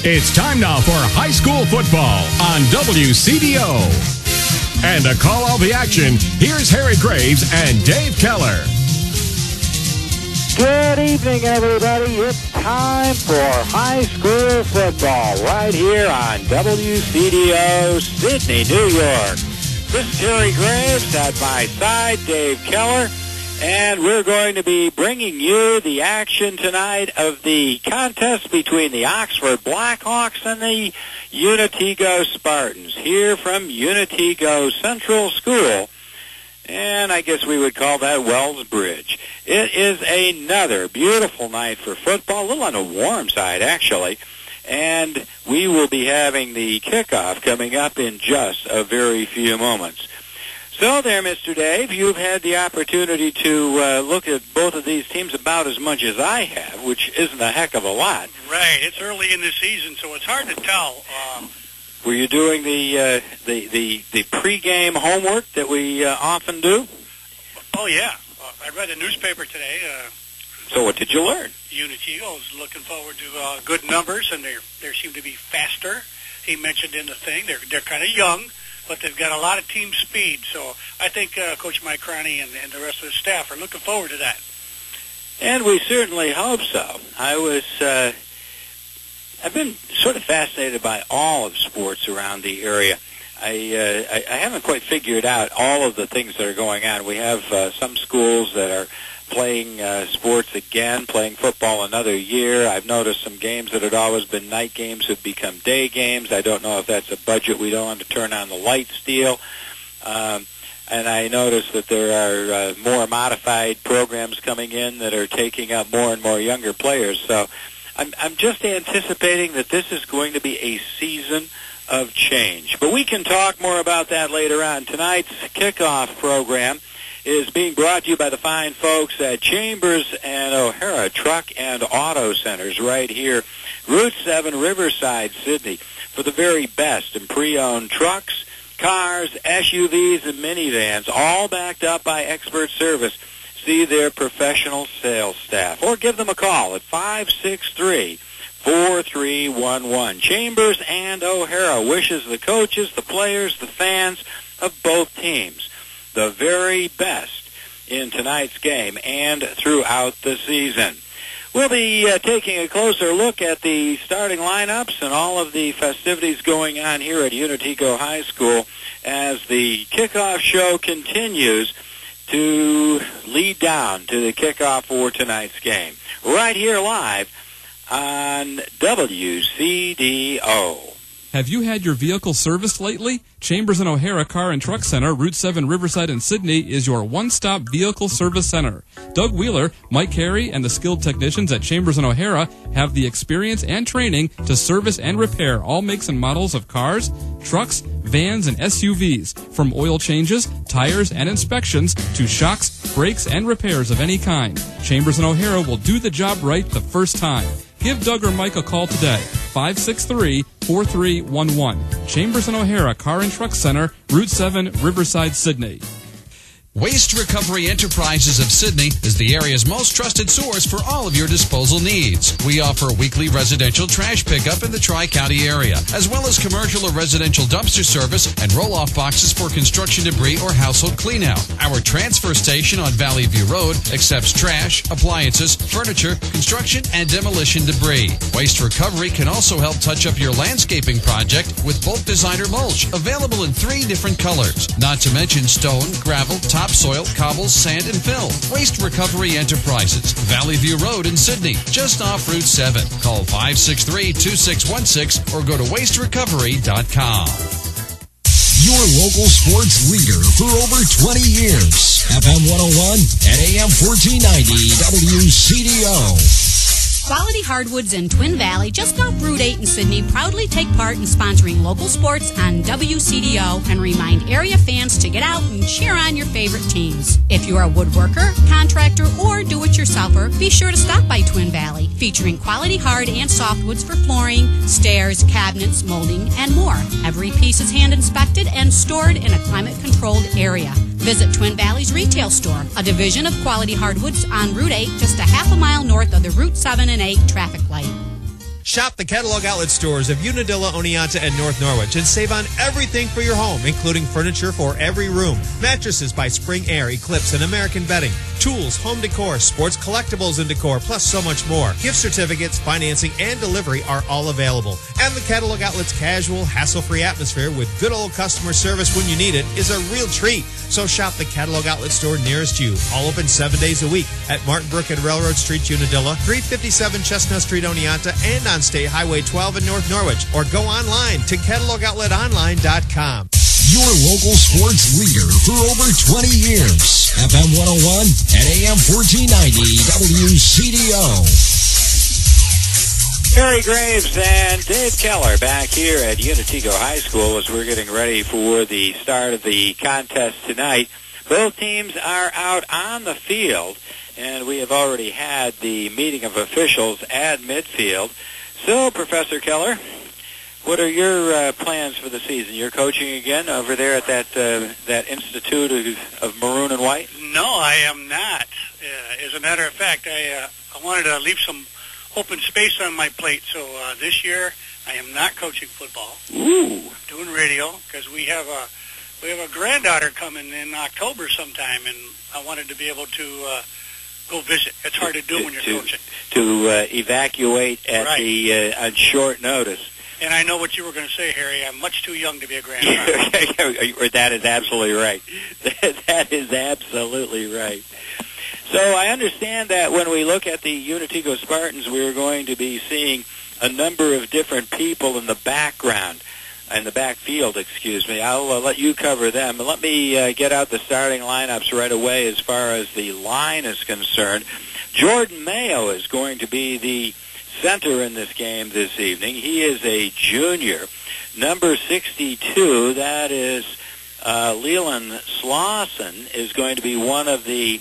It's time now for high school football on WCDO. And to call all the action, here's Harry Graves and Dave Keller. Good evening, everybody. It's time for high school football right here on WCDO, Sydney, New York. This is Harry Graves, at my side, Dave Keller, and we're going to be bringing you the action tonight of the contest between the Oxford Blackhawks and the Unitego Spartans here from Unitego Central School. And I guess we would call that Wells Bridge. It is another beautiful night for football, a little on the warm side, actually. And we will be having the kickoff coming up in just a very few moments. So there, Mr. Dave, you've had the opportunity to look at both of these teams about as much as I have, which isn't a heck of a lot. Right. It's early in the season, so it's hard to tell. Were you doing the pregame homework that we often do? Oh, yeah. I read a newspaper today. So what did you learn? Unitego is looking forward to good numbers, and they seem to be faster. He mentioned in the thing they're kind of young, but they've got a lot of team speed. So I think Coach Mike Croney and the rest of the staff are looking forward to that. And we certainly hope so. I've been sort of fascinated by all of sports around the area. I haven't quite figured out all of the things that are going on. We have some schools that are playing sports again, playing football another year. I've noticed some games that had always been night games have become day games. I don't know if that's a budget we don't want to turn on the lights deal. And I noticed that there are more modified programs coming in that are taking up more and more younger players. So I'm just anticipating that this is going to be a season of change. But we can talk more about that later on. Tonight's kickoff program is being brought to you by the fine folks at Chambers and O'Hara Truck and Auto Centers right here, Route 7, Riverside, Sydney, for the very best in pre-owned trucks, cars, SUVs, and minivans, all backed up by expert service. See their professional sales staff, or give them a call at 563-4311. Chambers and O'Hara wishes the coaches, the players, the fans of both teams the very best in tonight's game and throughout the season. We'll be taking a closer look at the starting lineups and all of the festivities going on here at Unitego High School as the kickoff show continues to lead down to the kickoff for tonight's game. Right here live on WCDO. Have you had your vehicle serviced lately? Chambers and O'Hara Car and Truck Center, Route 7, Riverside and Sydney, is your one-stop vehicle service center. Doug Wheeler, Mike Carey, and the skilled technicians at Chambers and O'Hara have the experience and training to service and repair all makes and models of cars, trucks, vans, and SUVs, from oil changes, tires, and inspections to shocks, brakes, and repairs of any kind. Chambers and O'Hara will do the job right the first time. Give Doug or Mike a call today, 563-4311. Chambers and O'Hara Car and Truck Center, Route 7, Riverside, Sydney. Waste Recovery Enterprises of Sydney is the area's most trusted source for all of your disposal needs. We offer weekly residential trash pickup in the Tri-County area, as well as commercial or residential dumpster service and roll-off boxes for construction debris or household cleanout. Our transfer station on Valley View Road accepts trash, appliances, furniture, construction, and demolition debris. Waste Recovery can also help touch up your landscaping project with bulk designer mulch, available in 3 different colors, not to mention stone, gravel, topsoil, cobbles, sand, and fill. Waste Recovery Enterprises, Valley View Road in Sydney, just off Route 7. Call 563-2616 or go to wasterecovery.com. Your local sports leader for over 20 years. FM 101 and AM 1490 WCDO. Quality Hardwoods in Twin Valley, just off Route 8 in Sydney, proudly take part in sponsoring local sports on WCDO and remind area fans to get out and cheer on your favorite teams. If you're a woodworker, contractor, or do-it-yourselfer, be sure to stop by Twin Valley, featuring quality hard and softwoods for flooring, stairs, cabinets, molding, and more. Every piece is hand-inspected and stored in a climate-controlled area. Visit Twin Valley's retail store, a division of Quality Hardwoods on Route 8, just a half a mile north of the Route 7 and 8 traffic light. Shop the catalog outlet stores of Unadilla, Oneonta, and North Norwich and save on everything for your home, including furniture for every room, mattresses by Spring Air, Eclipse, and American Bedding, tools, home decor, sports collectibles and decor, plus so much more. Gift certificates, financing, and delivery are all available. And the catalog outlet's casual, hassle-free atmosphere with good old customer service when you need it is a real treat. So shop the catalog outlet store nearest you, all open 7 days a week at Martin Brook and Railroad Street, Unadilla, 357 Chestnut Street, Oneonta, and on State Highway 12 in North Norwich. Or go online to catalogoutletonline.com. Your local sports leader for over 20 years. FM 101 and AM 1490 WCDO. Harry Graves and Dave Keller back here at Unatico High School as we're getting ready for the start of the contest tonight. Both teams are out on the field, and we have already had the meeting of officials at midfield. So, Professor Keller, what are your plans for the season? You're coaching again over there at that Institute of Maroon and White? No, I am not. As a matter of fact, I wanted to leave some open space on my plate, so this year I am not coaching football. Ooh. I'm doing radio because we have a granddaughter coming in October sometime, and I wanted to be able to go visit. It's hard to do when you're coaching. To evacuate at right. On short notice. And I know what you were going to say, Harry. I'm much too young to be a grandfather. That is absolutely right. That is absolutely right. So I understand that when we look at the Unatico Spartans, we're going to be seeing a number of different people in the background, in the backfield, excuse me. I'll let you cover them. Let me get out the starting lineups right away as far as the line is concerned. Jordan Mayo is going to be the center in this game this evening. He is a junior. Number 62, that is Leland Slauson, is going to be one of the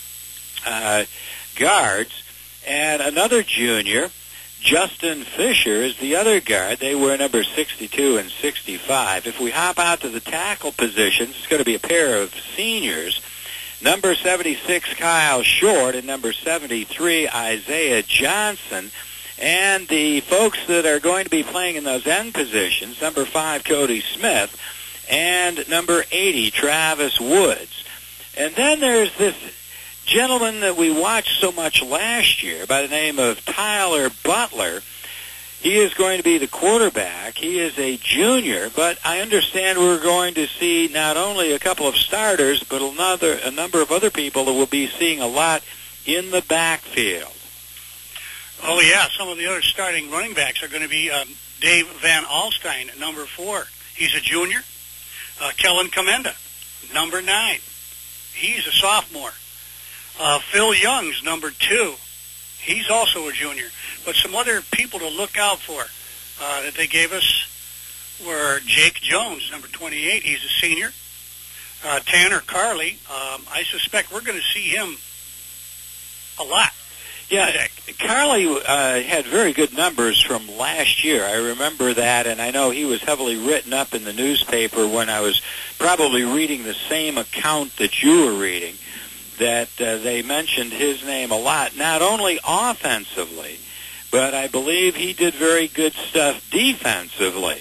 guards, and another junior, Justin Fisher, is the other guard. They were number 62 and 65. If we hop out to the tackle positions, it's going to be a pair of seniors. Number 76, Kyle Short, and number 73, Isaiah Johnson. And the folks that are going to be playing in those end positions, number 5, Cody Smith, and number 80, Travis Woods. And then there's this gentleman that we watched so much last year by the name of Tyler Butler. He is going to be the quarterback. He is a junior, but I understand we're going to see not only a couple of starters, but a number of other people that we'll be seeing a lot in the backfield. Oh, yeah. Some of the other starting running backs are going to be Dave Van Alstyne at number 4. He's a junior. Kellen Commenda, number 9. He's a sophomore. Phil Young's number 2. He's also a junior. But some other people to look out for that they gave us were Jake Jones, number 28. He's a senior. Tanner Carley. I suspect we're going to see him a lot. Yeah, Carley had very good numbers from last year. I remember that, and I know he was heavily written up in the newspaper when I was probably reading the same account that you were reading, that they mentioned his name a lot, not only offensively, but I believe he did very good stuff defensively.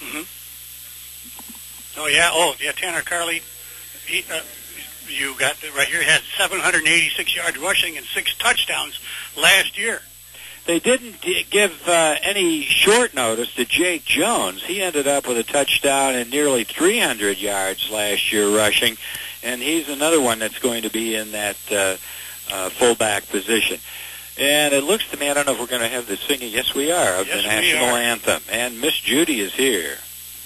Mm-hmm. Oh, yeah, Tanner Carley, you got it right here. He had 786 yards rushing and 6 touchdowns last year. They didn't give any short notice to Jake Jones. He ended up with a touchdown and nearly 300 yards last year rushing, and he's another one that's going to be in that fullback position. And it looks to me, I don't know if we're going to have the singing. Yes, we are, of the national anthem. And Miss Judy is here.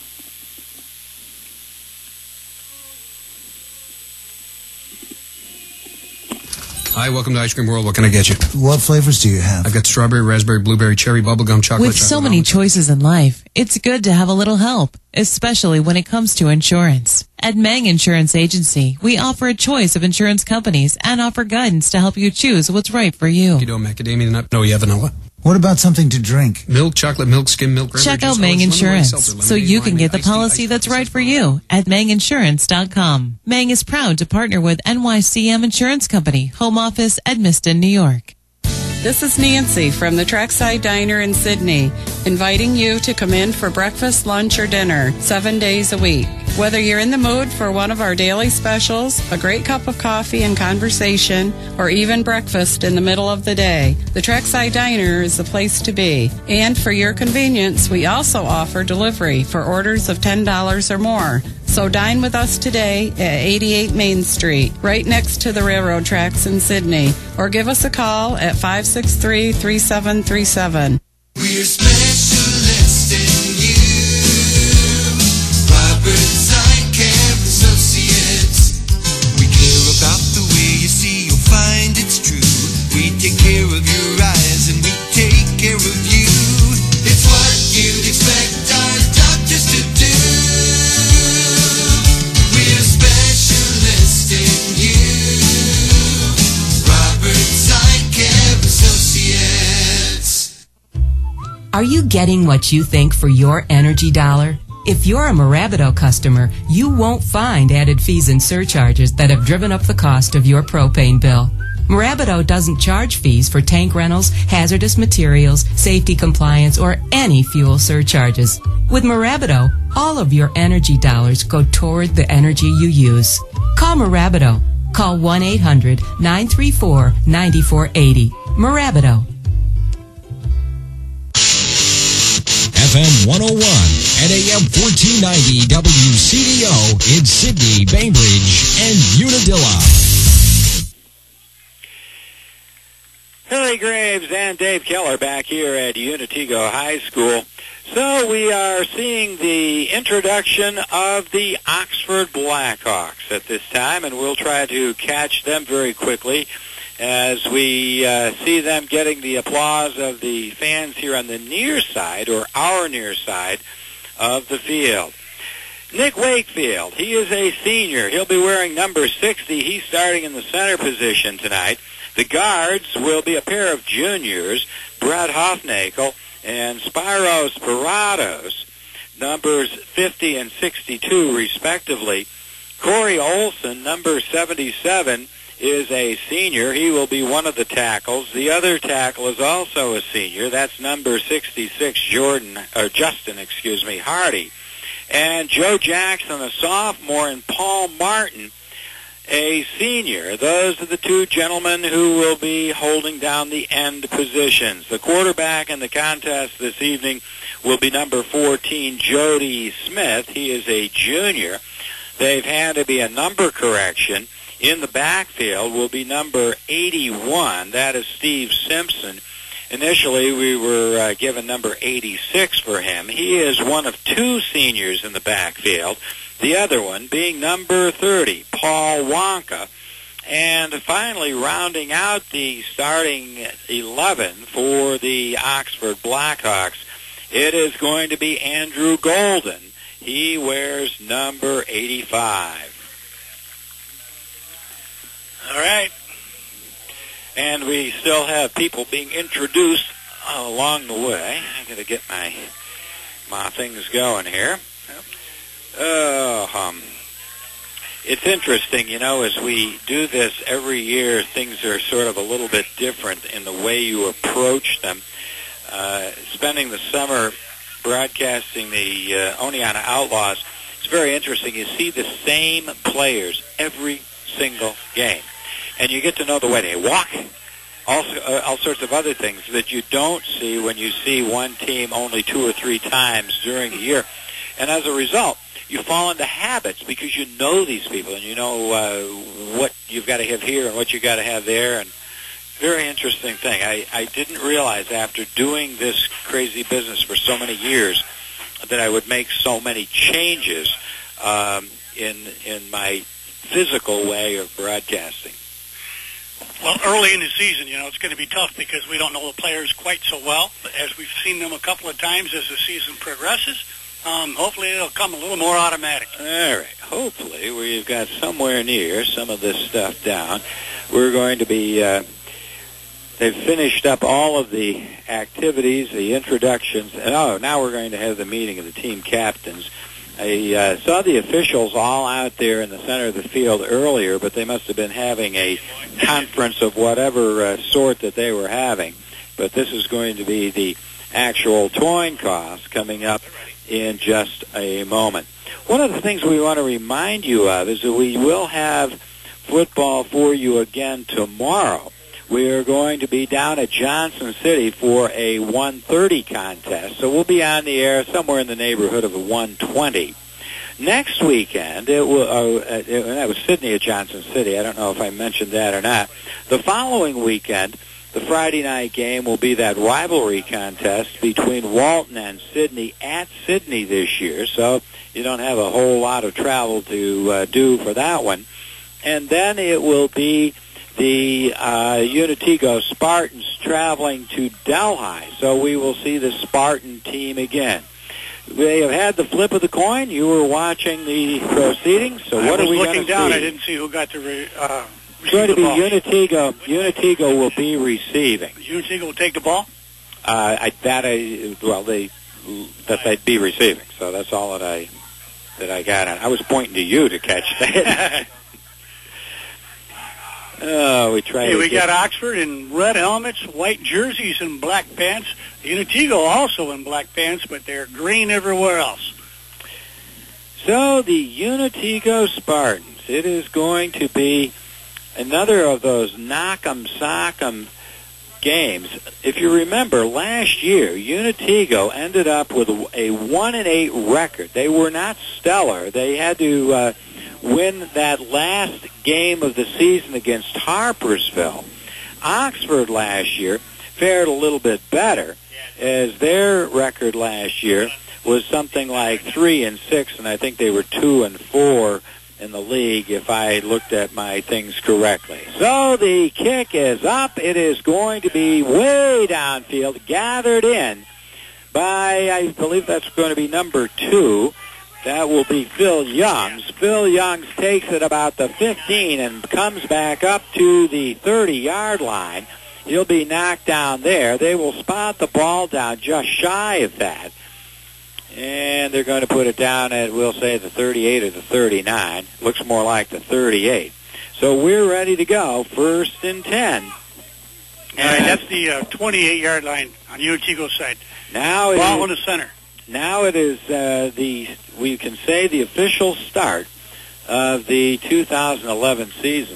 Hi, welcome to Ice Cream World. What can I get you? What flavors do you have? I've got strawberry, raspberry, blueberry, cherry, bubblegum, chocolate. With so many choices in life, it's good to have a little help, especially when it comes to insurance. At Mang Insurance Agency, we offer a choice of insurance companies and offer guidance to help you choose what's right for you. Macadamia nut. No, yeah, vanilla. What about something to drink? Milk, chocolate, milk, skim milk. Check out Mang Insurance so you can get the policy that's right for you at manginsurance.com. Mang is proud to partner with NYCM Insurance Company, home office, Edmiston, New York. This is Nancy from the Trackside Diner in Sydney, inviting you to come in for breakfast, lunch, or dinner 7 days a week. Whether you're in the mood for one of our daily specials, a great cup of coffee and conversation, or even breakfast in the middle of the day, the Trackside Diner is the place to be. And for your convenience, we also offer delivery for orders of $10 or more. So dine with us today at 88 Main Street, right next to the railroad tracks in Sydney, or give us a call at 563-3737. We're specialists in you, Robert Eye Care Associates. We care about the way you see, you'll find it's true. We take care of your eyes and we take care of you. It's what you'd expect our doctors to do. We're specialists in you, Robert Eye Care Associates. Are you getting what you think for your energy dollar? If you're a Marabido customer, you won't find added fees and surcharges that have driven up the cost of your propane bill. Marabido doesn't charge fees for tank rentals, hazardous materials, safety compliance, or any fuel surcharges. With Marabido, all of your energy dollars go toward the energy you use. Call Marabido. Call 1-800-934-9480. Marabido. FM 101 and AM 1490 WCDO in Sydney, Bainbridge, and Unadilla. Harry Graves and Dave Keller back here at Unatigo High School. So we are seeing the introduction of the Oxford Blackhawks at this time, and we'll try to catch them very quickly as we see them getting the applause of the fans here on the near side, or our near side, of the field. Nick Wakefield, he is a senior. He'll be wearing number 60. He's starting in the center position tonight. The guards will be a pair of juniors, Brett Hofnagel and Spyros Parados, numbers 50 and 62 respectively. Corey Olson, number 77, is a senior. He will be one of the tackles. The other tackle is also a senior. That's number 66, Justin Hardy. And Joe Jackson, a sophomore, and Paul Martin, a senior. Those are the two gentlemen who will be holding down the end positions. The quarterback in the contest this evening will be number 14, Jody Smith. He is a junior. They've had to be a number correction. In the backfield will be number 81. That is Steve Simpson. Initially, we were given number 86 for him. He is one of two seniors in the backfield, the other one being number 30, Paul Wonka. And finally, rounding out the starting 11 for the Oxford Blackhawks, it is going to be Andrew Golden. He wears number 85. All right. And we still have people being introduced along the way. I'm going to get my things going here. It's interesting, as we do this every year, things are sort of a little bit different in the way you approach them. Spending the summer broadcasting the Oneonta Outlaws, it's very interesting. You see the same players every single game. And you get to know the way they walk, all sorts of other things that you don't see when you see one team only 2 or 3 times during a year. And as a result, you fall into habits because you know these people and you know what you've got to have here and what you've got to have there. And very interesting thing. I didn't realize after doing this crazy business for so many years that I would make so many changes in my physical way of broadcasting. Well, early in the season, it's going to be tough because we don't know the players quite so well. But as we've seen them a couple of times as the season progresses, hopefully it'll come a little more automatic. All right. Hopefully we've got somewhere near some of this stuff down. We're going to be, they've finished up all of the activities, the introductions. And now we're going to have the meeting of the team captains. I saw the officials all out there in the center of the field earlier, but they must have been having a conference of whatever sort that they were having. But this is going to be the actual towing costs coming up in just a moment. One of the things we want to remind you of is that we will have football for you again tomorrow. We are going to be down at Johnson City for a 1:30 contest, so we'll be on the air somewhere in the neighborhood of 1:20. Next weekend, that was Sydney at Johnson City. I don't know if I mentioned that or not. The following weekend, the Friday night game will be that rivalry contest between Walton and Sydney at Sydney this year, so you don't have a whole lot of travel to do for that one. And then it will be the Unitigo Spartans traveling to Delhi, so we will see the Spartan team again. They have had the flip of the coin. You were watching the proceedings, so what are we going to see? I was looking down. I didn't see who got the it's going to be Unitigo. Unitigo will be receiving. Unitigo will take the ball? That they'd be receiving, so that's all that I got on. I was pointing to you to catch that. Oh, we tried. Hey, we got Oxford in red helmets, white jerseys, and black pants. Unitigo also in black pants, but they're green everywhere else. So the Unitigo Spartans, it is going to be another of those knock-em sock-em games. If you remember, last year, Unitigo ended up with a 1-8 record. They were not stellar. They had to win that last game of the season against Harpersville. Oxford last year fared a little bit better, as their record last year was something like 3-6, and I think they were 2-4 in the league, if I looked at my things correctly. So the kick is up. It is going to be way downfield, gathered in by, I believe that's going to be number 2. That will be Phil Youngs. Phil Youngs takes it about the 15 and comes back up to the 30-yard line. He'll be knocked down there. They will spot the ball down just shy of that. And they're going to put it down at, we'll say, the 38 or the 39. Looks more like the 38. So we're ready to go. 1st and 10. All right, that's the 28-yard line on Unitigo's side. Now ball in the center. Now it is we can say the official start of the 2011 season.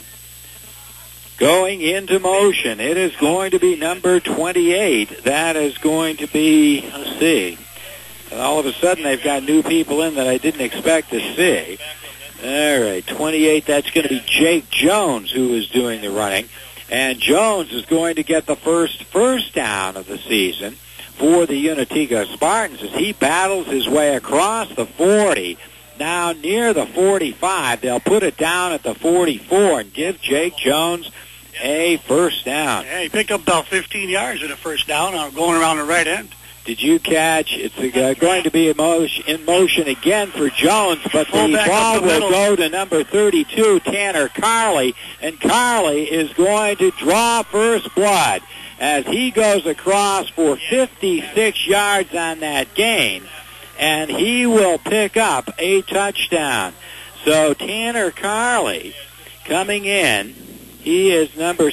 Going into motion, it is going to be number 28. That is going to be, let's see. And all of a sudden, they've got new people in that I didn't expect to see. All right, 28, that's going to be Jake Jones who is doing the running. And Jones is going to get the first down of the season for the Unitigo Spartans as he battles his way across the 40. Now near the 45, they'll put it down at the 44 and give Jake Jones a first down. Yeah, he picked up about 15 yards in the first down going around the right end. Did you catch? It's going to be in motion again for Jones, but the ball will go to number 32, Tanner Carley, and Carley is going to draw first blood as he goes across for 56 yards on that gain, and he will pick up a touchdown. So Tanner Carley coming in, he is number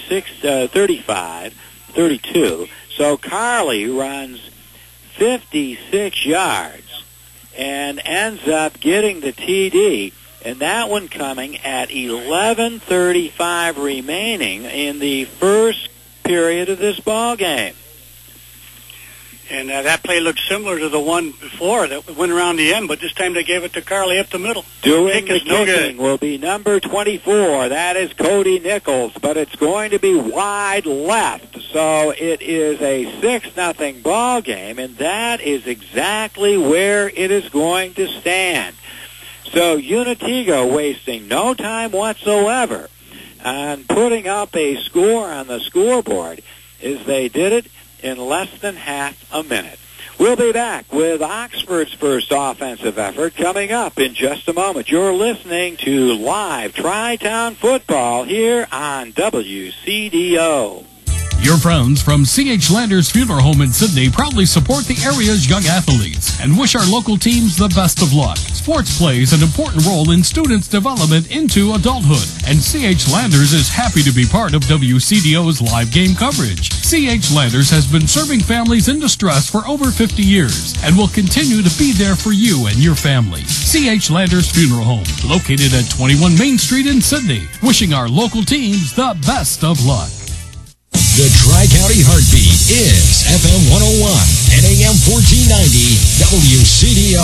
32. So Carley runs 56 yards and ends up getting the TD, and that one coming at 11:35 remaining in the first period of this ball game. And that play looked similar to the one before that went around the end, but this time they gave it to Carley up the middle. Doing the kicking will be number 24. That is Cody Nichols, but it's going to be wide left. So it is a 6-0 ball game, and that is exactly where it is going to stand. So Unitigo wasting no time whatsoever on putting up a score on the scoreboard as they did it in less than half a minute. We'll be back with Oxford's first offensive effort coming up in just a moment. You're listening to live Tri-Town football here on WCDO. Your friends from C.H. Landers Funeral Home in Sydney proudly support the area's young athletes and wish our local teams the best of luck. Sports plays an important role in students' development into adulthood, and C.H. Landers is happy to be part of WCDO's live game coverage. C.H. Landers has been serving families in distress for over 50 years and will continue to be there for you and your family. C.H. Landers Funeral Home, located at 21 Main Street in Sydney, wishing our local teams the best of luck. The Tri-County Heartbeat is FM 101 and AM 1490 WCDO.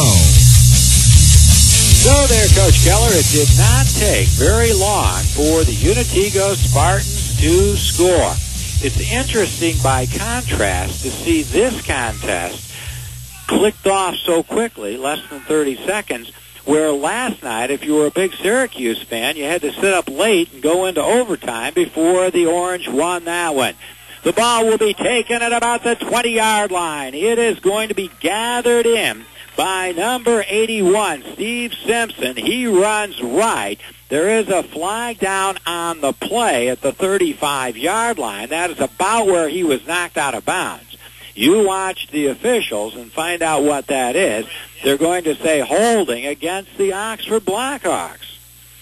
So there, Coach Keller, it did not take very long for the Unitigo Spartans to score. It's interesting, by contrast, to see this contest clicked off so quickly, less than 30 seconds, where last night, if you were a big Syracuse fan, you had to sit up late and go into overtime before the Orange won that one. The ball will be taken at about the 20-yard line. It is going to be gathered in by number 81, Steve Simpson. He runs right. There is a flag down on the play at the 35-yard line. That is about where he was knocked out of bounds. You watch the officials and find out what that is. They're going to say holding against the Oxford Blackhawks.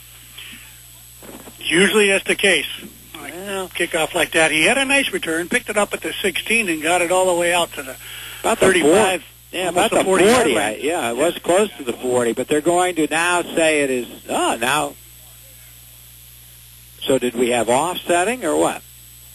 Usually that's the case. Kickoff like that. He had a nice return, picked it up at the 16 and got it all the way out to the about 35. Yeah, about the 40. It was close to the 40, but they're going to now say it is, now. So did we have offsetting or what?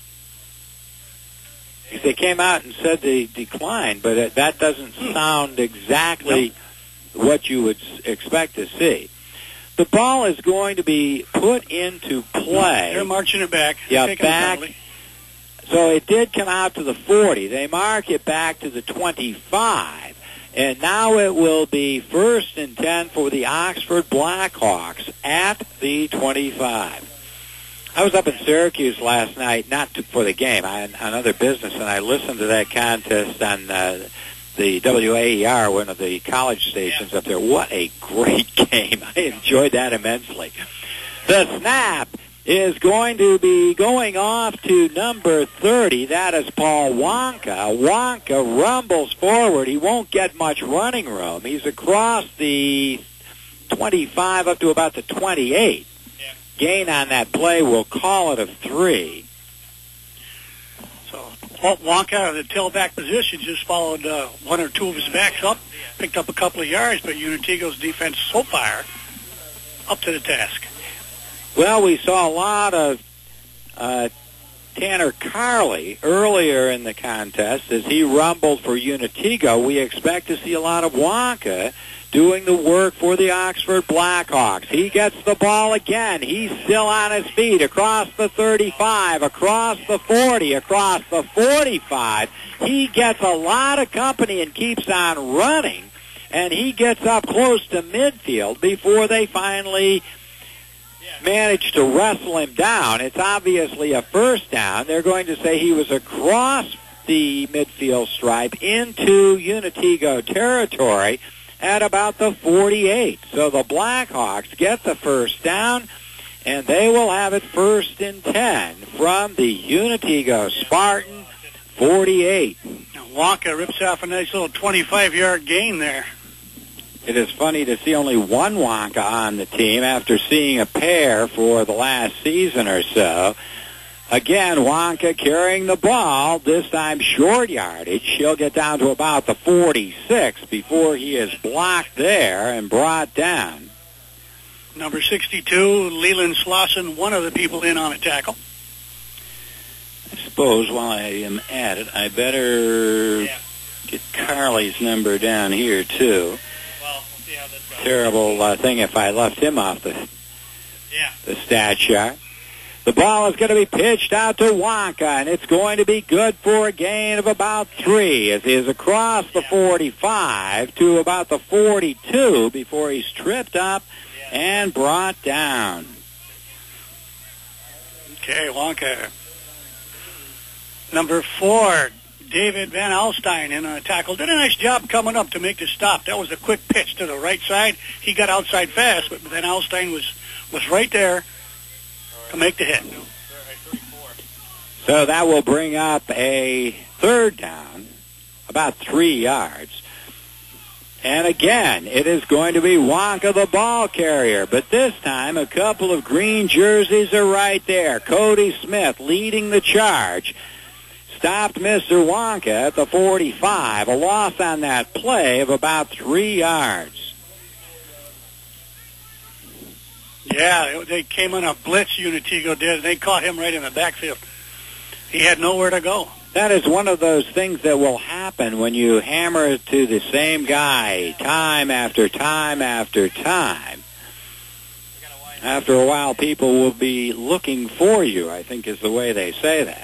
They came out and said they declined, but that doesn't sound exactly what you would expect to see. The ball is going to be put into play. They're marching it back. Yeah, back. So it did come out to the 40. They mark it back to the 25. And now it will be 1st and 10 for the Oxford Blackhawks at the 25. I was up in Syracuse last night, not for the game, on other business, and I listened to that contest on the WAER, one of the college stations up there. What a great game. I enjoyed that immensely. The snap is going to be going off to number 30. That is Paul Wonka. Wonka rumbles forward. He won't get much running room. He's across the 25 up to about the 28. Gain on that play, we'll call it a 3. So Wonka, the tailback position, just followed one or two of his backs up, picked up a couple of yards, but Unitigo's defense so far up to the task. Well, we saw a lot of Tanner Carley earlier in the contest as he rumbled for Unitigo. We expect to see a lot of Wonka doing the work for the Oxford Blackhawks. He gets the ball again. He's still on his feet across the 35, across the 40, across the 45. He gets a lot of company and keeps on running, and he gets up close to midfield before they finally manage to wrestle him down. It's obviously a first down. They're going to say he was across the midfield stripe into Unitigo territory at about the 48. So the Blackhawks get the first down, and they will have it 1st and 10 from the Unitigo Spartan 48. Wonka rips off a nice little 25-yard gain there. It is funny to see only one Wonka on the team after seeing a pair for the last season or so. Again, Wonka carrying the ball, this time short yardage. He'll get down to about the 46 before he is blocked there and brought down. Number 62, Leland Slauson, one of the people in on a tackle. I suppose while I am at it, I better get Carley's number down here, too. Well, we'll see how this goes. Terrible thing if I left him off the stat chart. The ball is going to be pitched out to Wonka, and it's going to be good for a gain of about 3 as he is across the 45 to about the 42 before he's tripped up and brought down. Okay, Wonka. Number 4, David Van Alstyne in on a tackle. Did a nice job coming up to make the stop. That was a quick pitch to the right side. He got outside fast, but Van Alstyne was right there to make the hit. So that will bring up a third down, about 3 yards. And again, it is going to be Wonka, the ball carrier. But this time, a couple of green jerseys are right there. Cody Smith leading the charge. Stopped Mr. Wonka at the 45. A loss on that play of about 3 yards. Yeah, they came on a blitz, Unitigo did, and they caught him right in the backfield. He had nowhere to go. That is one of those things that will happen when you hammer it to the same guy time after time after time. After a while, people will be looking for you, I think is the way they say that.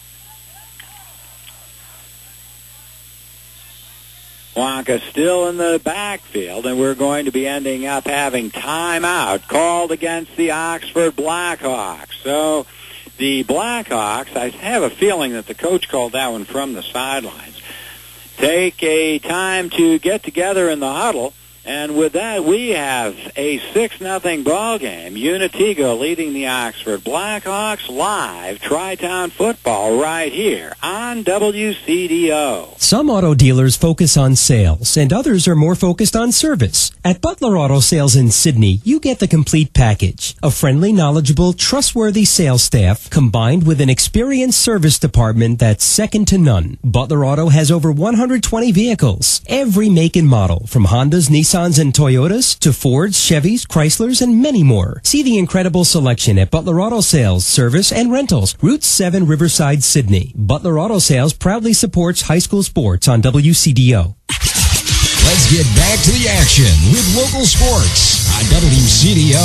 Wonka still in the backfield, and we're going to be ending up having timeout called against the Oxford Blackhawks. So the Blackhawks, I have a feeling that the coach called that one from the sidelines, take a time to get together in the huddle. And with that, we have a 6-0 ball game. Unitigo leading the Oxford Blackhawks live Tri-Town football right here on WCDO. Some auto dealers focus on sales, and others are more focused on service. At Butler Auto Sales in Sydney, you get the complete package. A friendly, knowledgeable, trustworthy sales staff combined with an experienced service department that's second to none. Butler Auto has over 120 vehicles, every make and model, from Hondas, Nissans, and Toyotas to Fords, Chevys, Chryslers, and many more. See the incredible selection at Butler Auto Sales, Service, and Rentals, Route 7, Riverside, Sydney. Butler Auto Sales proudly supports high school sports on WCDO. Let's get back to the action with local sports on WCDO.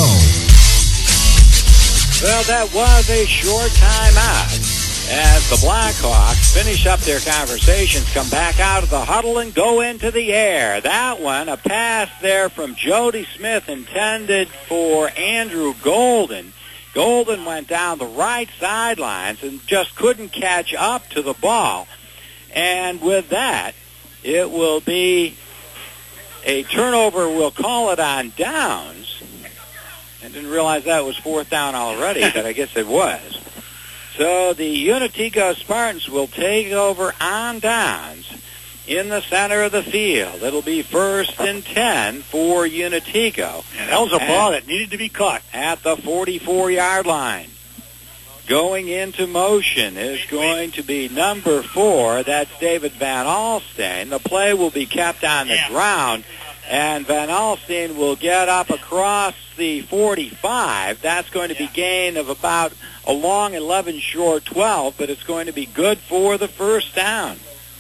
Well, that was a short timeout as the Blackhawks finish up their conversations, come back out of the huddle, and go into the air. That one, a pass there from Jody Smith intended for Andrew Golden. Golden went down the right sidelines and just couldn't catch up to the ball. And with that, it will be a turnover. We'll call it on downs. I didn't realize that was fourth down already, but I guess it was. So the Unitigo Spartans will take over on downs in the center of the field. It'll be 1st and 10 for Unitigo. And that was a ball that needed to be caught. At the 44-yard line. Going into motion is going to be number 4. That's David Van Alstyne. The play will be kept on the ground, and Van Alstyne will get up across the 45. That's going to be gain of about a long 11, short 12, but it's going to be good for the first down.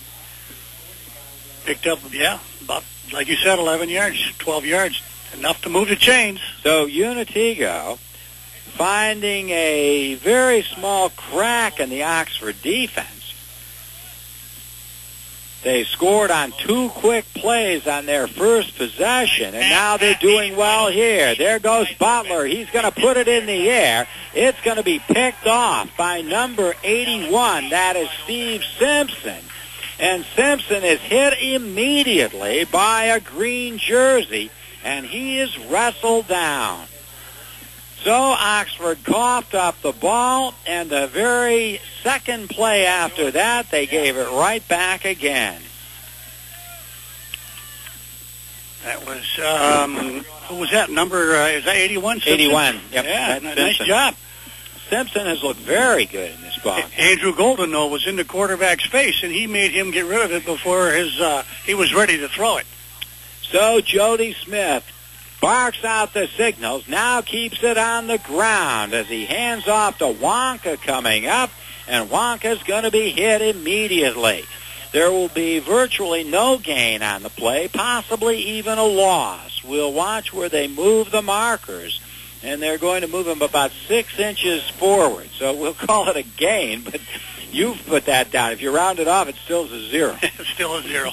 Picked up, about, like you said, 11 yards, 12 yards, enough to move the chains. So Unitigo finding a very small crack in the Oxford defense. They scored on 2 quick plays on their first possession, and now they're doing well here. There goes Butler. He's going to put it in the air. It's going to be picked off by number 81. That is Steve Simpson. And Simpson is hit immediately by a green jersey, and he is wrestled down. So Oxford coughed up the ball, and the very second play after that, they gave it right back again. That was, who was that? Number, is that 81? Simpson? 81, yep. Yeah, That's nice Simpson. job. Simpson has looked very good in this ball. Andrew Golden, though, was in the quarterback's face, and he made him get rid of it before he was ready to throw it. So Jody Smith barks out the signals, now keeps it on the ground as he hands off to Wonka coming up, and Wonka's going to be hit immediately. There will be virtually no gain on the play, possibly even a loss. We'll watch where they move the markers, and they're going to move him about 6 inches forward. So we'll call it a gain, but you've put that down. If you round it off, it still is a 0. It's still a 0.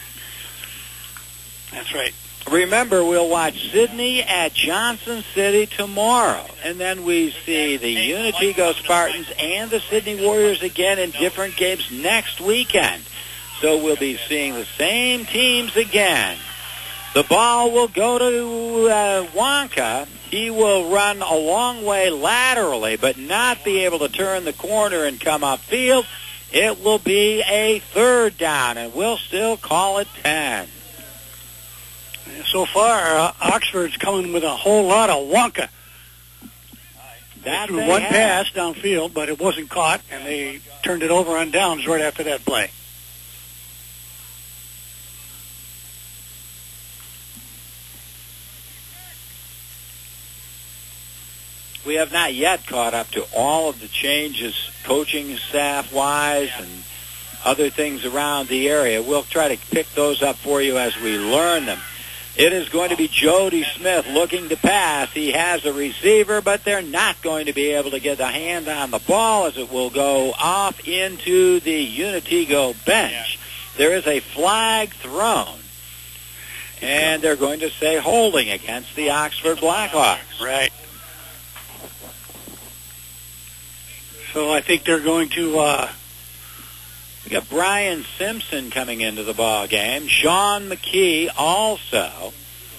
That's right. Remember, we'll watch Sydney at Johnson City tomorrow, and then we see the Unitigo Spartans and the Sydney Warriors again in different games next weekend. So we'll be seeing the same teams again. The ball will go to Wonka. He will run a long way laterally, but not be able to turn the corner and come upfield. It will be a third down, and we'll still call it 10. So far, Oxford's coming with a whole lot of Wonka. That threw one pass downfield, but it wasn't caught, and they turned it over on downs right after that play. We have not yet caught up to all of the changes coaching staff-wise and other things around the area. We'll try to pick those up for you as we learn them. It is going to be Jody Smith looking to pass. He has a receiver, but they're not going to be able to get a hand on the ball as it will go off into the Unitigo bench. There is a flag thrown, and they're going to say holding against the Oxford Blackhawks. Right. So I think they're going to... We got Brian Simpson coming into the ball game. Sean McKee also.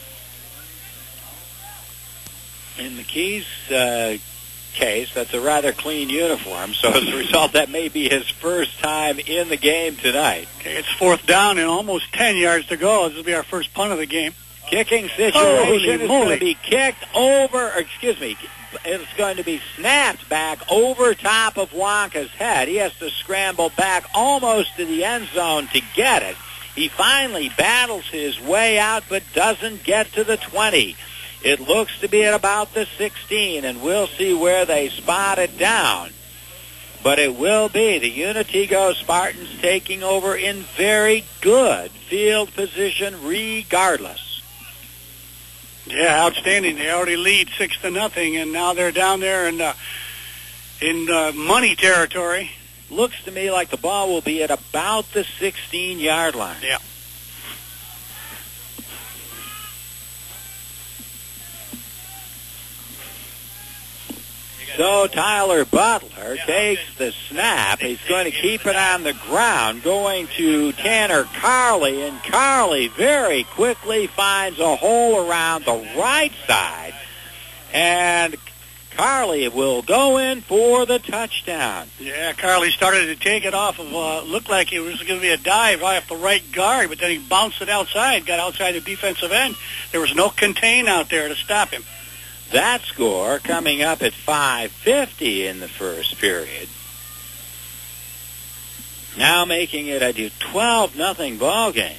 In McKee's case, that's a rather clean uniform. So as a result, that may be his first time in the game tonight. Okay, it's fourth down and almost 10 yards to go. This will be our first punt of the game. Kicking situation is going to be kicked over, it's going to be snapped back over top of Wonka's head. He has to scramble back almost to the end zone to get it. He finally battles his way out but doesn't get to the 20. It looks to be at about the 16, and we'll see where they spot it down. But it will be the Unitigo Spartans taking over in very good field position regardless. Yeah, outstanding. They already lead 6-0, and now they're down there in money territory. Looks to me like the ball will be at about the 16-yard line. Yeah. So Tyler Butler takes the snap. He's going to keep it on the ground, going to Tanner Carley, and Carley very quickly finds a hole around the right side, and Carley will go in for the touchdown. Yeah, Carley started to take it off of, looked like it was going to be a dive right off the right guard, but then he bounced it outside, got outside the defensive end. There was no contain out there to stop him. That score coming up at 5:50 in the first period. Now making it a 12-0 ball game.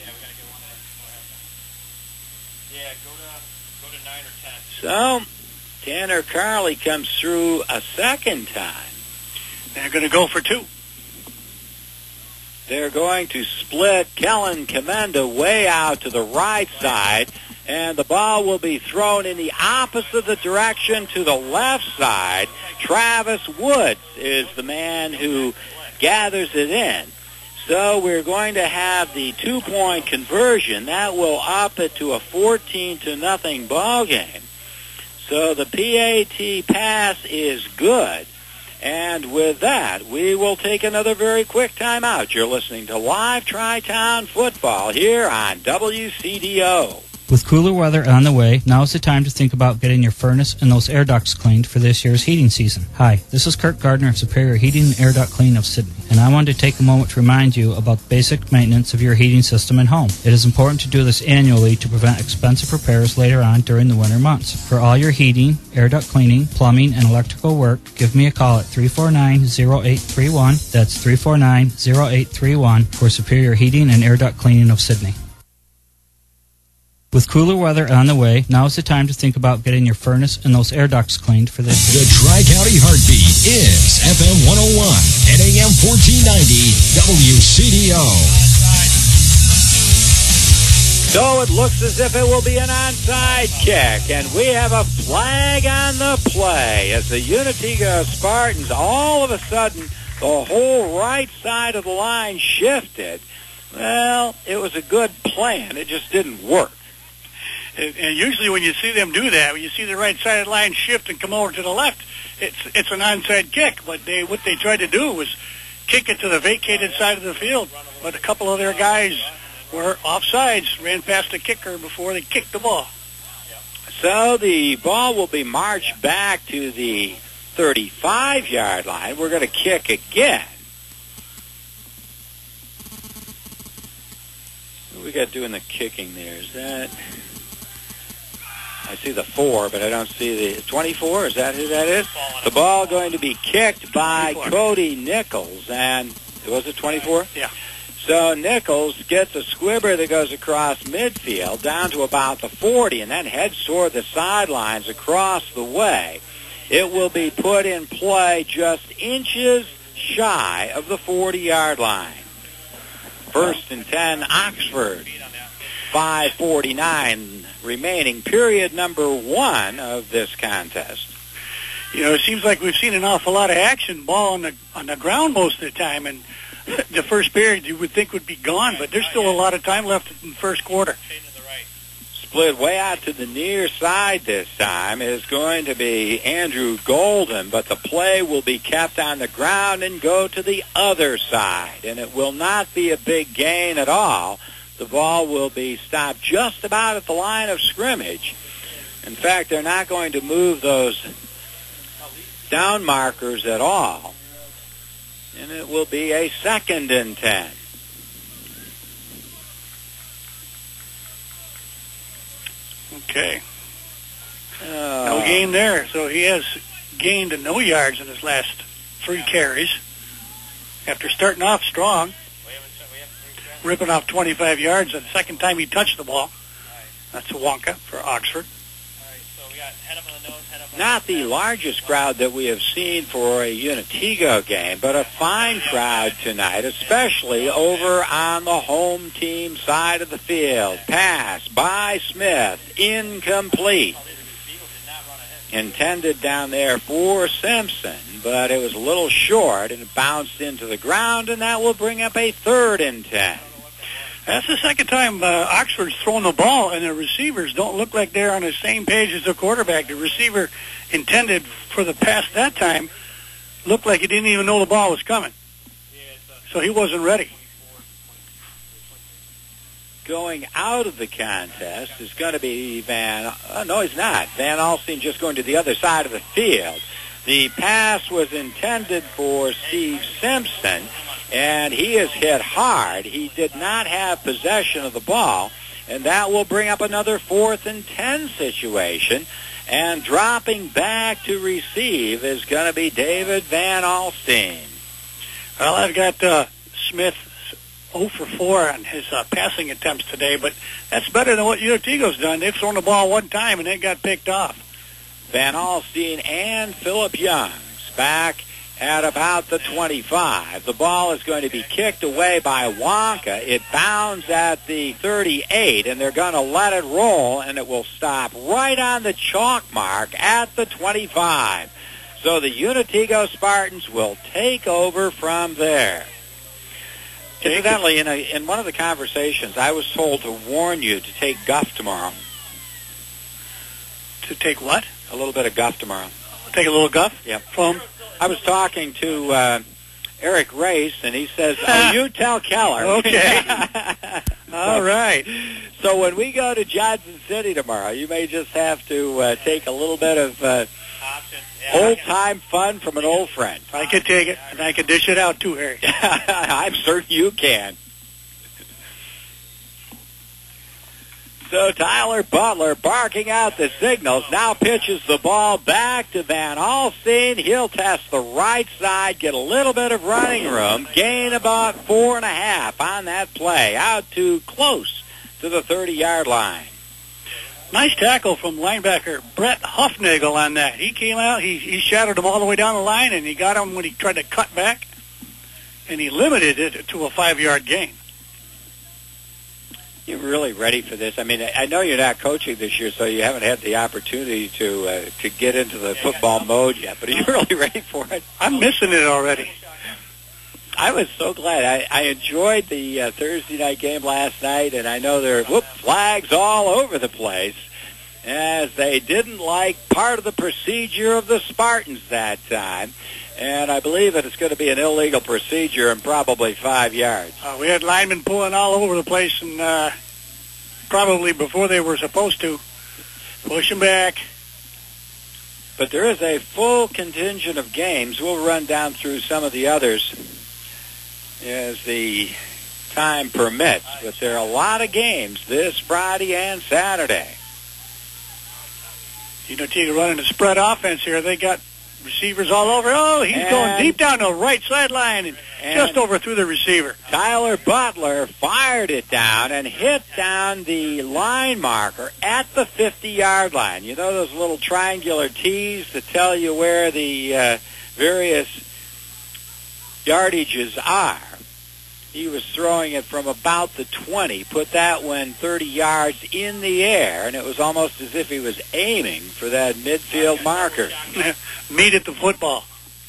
Yeah, go to 9 So or 10. Tanner Carley comes through a second time. They're going to go for 2. They're going to split Kellen Commenda way out to the right side, and the ball will be thrown in the opposite direction to the left side. Travis Woods is the man who gathers it in. So we're going to have the 2-point conversion. That will up it to a 14-0 ball game. So the PAT pass is good. And with that, we will take another very quick timeout. You're listening to Live Tri-Town Football here on WCDO. With cooler weather on the way, now is the time to think about getting your furnace and those air ducts cleaned for this year's heating season. Hi, this is Kurt Gardner of Superior Heating and Air Duct Clean of Sydney, and I wanted to take a moment to remind you about basic maintenance of your heating system and home. It is important to do this annually to prevent expensive repairs later on during the winter months. For all your heating, air duct cleaning, plumbing, and electrical work, give me a call at 349-0831. That's 349-0831 for Superior Heating and Air Duct Cleaning of Sydney. With cooler weather on the way, now is the time to think about getting your furnace and those air ducts cleaned for this. The Tri-County Heartbeat is FM 101 and AM 1490 WCDO. So it looks as if it will be an onside kick, and we have a flag on the play as the Unitigo Spartans, all of a sudden, the whole right side of the line shifted. Well, it was a good plan. It just didn't work. And usually when you see them do that, when you see the right side of the line shift and come over to the left, it's an onside kick. But what they tried to do was kick it to the vacated side of the field. But a couple of their guys were offsides, ran past the kicker before they kicked the ball. So the ball will be marched back to the 35-yard line. We're going to kick again. What do we got doing the kicking there? Is that... I see the 4, but I don't see the 24. Is that who that is? The ball going to be kicked by 24. Cody Nichols. And was it 24? Yeah. So Nichols gets a squibber that goes across midfield down to about the 40 and then heads toward the sidelines across the way. It will be put in play just inches shy of the 40-yard line. 1st and 10, Oxford. 5:49 remaining, period number 1 of this contest. You know, it seems like we've seen an awful lot of action, ball on the ground most of the time, and the first period you would think would be gone, but there's still a lot of time left in the first quarter. Split way out to the near side this time is going to be Andrew Golden, but the play will be kept on the ground and go to the other side, and it will not be a big gain at all. The ball will be stopped just about at the line of scrimmage. In fact, they're not going to move those down markers at all. And it will be a 2nd and 10. Okay. No gain there. So he has gained no yards in his last 3 carries. After starting off strong, ripping off 25 yards the second time he touched the ball. That's a Wonka for Oxford. Not the largest crowd that we have seen for a Unitigo game, but a fine crowd tonight, especially over on the home team side of the field. Pass by Smith, incomplete. Intended down there for Simpson, but it was a little short, and it bounced into the ground, and that will bring up a 3rd and 10. That's the second time Oxford's thrown the ball, and the receivers don't look like they're on the same page as the quarterback. The receiver intended for the pass that time looked like he didn't even know the ball was coming. So he wasn't ready. Going out of the contest is going to be no, he's not. Van Alstyne just going to the other side of the field. The pass was intended for Steve Simpson, and he is hit hard. He did not have possession of the ball, and that will bring up another 4th and 10 situation. And dropping back to receive is going to be David Van Alstyne. Well, I've got Smith 0 for 4 on his passing attempts today, but that's better than what Unitigo's done. They've thrown the ball one time, and it got picked off. Van Alstyne and Philip Youngs back at about the 25. The ball is going to be kicked away by Wonka. It bounds at the 38, and they're going to let it roll, and it will stop right on the chalk mark at the 25. So the Unitigo Spartans will take over from there. Incidentally, in one of the conversations, I was told to warn you to take guff tomorrow. To take what? A little bit of guff tomorrow. Take a little guff? Yeah. Foam? I was talking to Eric Race, and he says, oh, you tell Keller. Okay. All right. So when we go to Johnson City tomorrow, you may just have to take a little bit of old-time fun from an old friend. I could take it, and I could dish it out too, Harry. I'm certain you can. So Tyler Butler barking out the signals, now pitches the ball back to Van Alstyne. He'll test the right side, get a little bit of running room, gain about 4.5 on that play, out to close to the 30-yard line. Nice tackle from linebacker Brett Huffnagel on that. He came out, he shadowed him all the way down the line, and he got him when he tried to cut back, and he limited it to a 5-yard gain. You're really ready for this. I mean, I know you're not coaching this year, so you haven't had the opportunity to get into the football mode yet, but are you really ready for it? I'm missing it already. I was so glad. I enjoyed the Thursday night game last night, and I know there are flags all over the place. as they didn't like part of the procedure of the Spartans that time. And I believe that it's going to be an illegal procedure and probably 5 yards. We had linemen pulling all over the place, and probably before they were supposed to. Push them back. But there is a full contingent of games. We'll run down through some of the others as the time permits. But there are a lot of games this Friday and Saturday. Unitega running a spread offense here. They got receivers all over. Oh, he's going deep down the right sideline and just overthrew the receiver. Tyler Butler fired it down and hit down the line marker at the 50-yard line. You know those little triangular T's that tell you where the various yardages are? He was throwing it from about the 20, put that one 30 yards in the air, and it was almost as if he was aiming for that midfield marker. Meet at the football.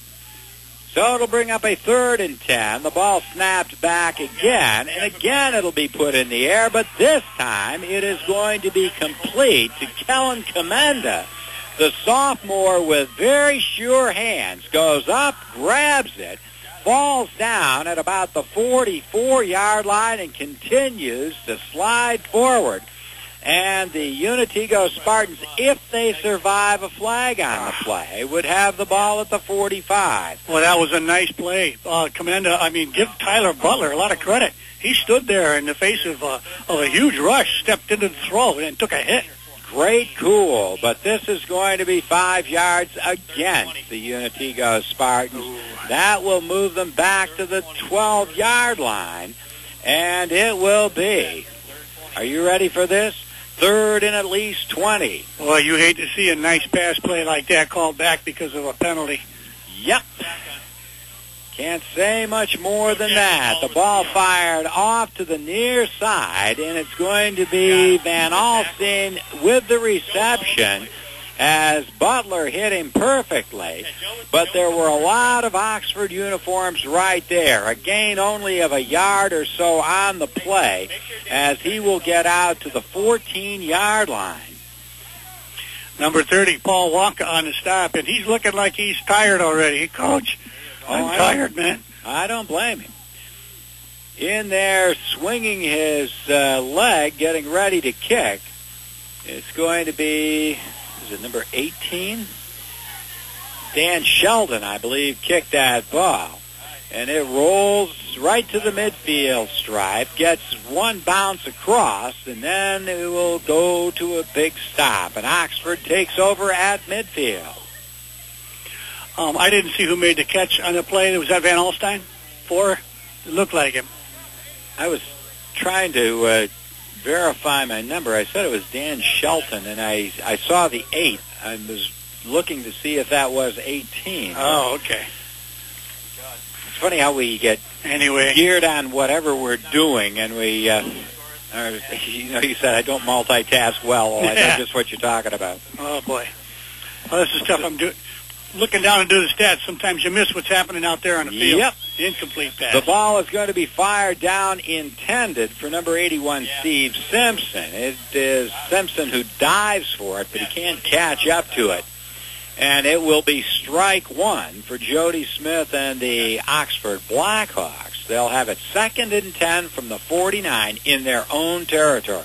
So it'll bring up a 3rd and 10. The ball snapped back again, and again it'll be put in the air, but this time it is going to be complete to Kellen Commenda. The sophomore with very sure hands goes up, grabs it, falls down at about the 44-yard line and continues to slide forward. And the Unitego Spartans, if they survive a flag on the play, would have the ball at the 45. Well, that was a nice play. Give Tyler Butler a lot of credit. He stood there in the face of a huge rush, stepped into the throw, and took a hit. Great cool, but this is going to be 5 yards against the Unitego Spartans. That will move them back to the 12-yard line, and it will be, are you ready for this? 3rd and at least 20. Well, you hate to see a nice pass play like that called back because of a penalty. Yep. Can't say much more than that. The ball fired off to the near side, and it's going to be Van Alstine with the reception as Butler hit him perfectly. But there were a lot of Oxford uniforms right there. A gain only of a yard or so on the play as he will get out to the 14-yard line. Number 30, Paul Wonka on the stop, and he's looking like he's tired already. Coach, I'm tired, man. I don't blame him. In there, swinging his leg, getting ready to kick. It's going to be, is it number 18? Dan Sheldon, I believe, kicked that ball. And it rolls right to the midfield stripe, gets one bounce across, and then it will go to a big stop. And Oxford takes over at midfield. I didn't see who made the catch on the play. Was that Van Alstine? 4? It looked like him. I was trying to verify my number. I said it was Dan Shelton, and I saw the 8. I was looking to see if that was 18. Oh, okay. It's funny how we get geared on whatever we're doing, and we, you said I don't multitask well. Well, I know just what you're talking about. Oh, boy. Well, this is tough. I'm looking down and do the stats. Sometimes you miss what's happening out there on the field. Yep. Incomplete pass. The ball is going to be fired down, intended for number 81, Steve Simpson. It is Simpson who dives for it, but he can't catch up to it. And it will be strike 1 for Jody Smith and the Oxford Blackhawks. They'll have it 2nd and 10 from the 49 in their own territory.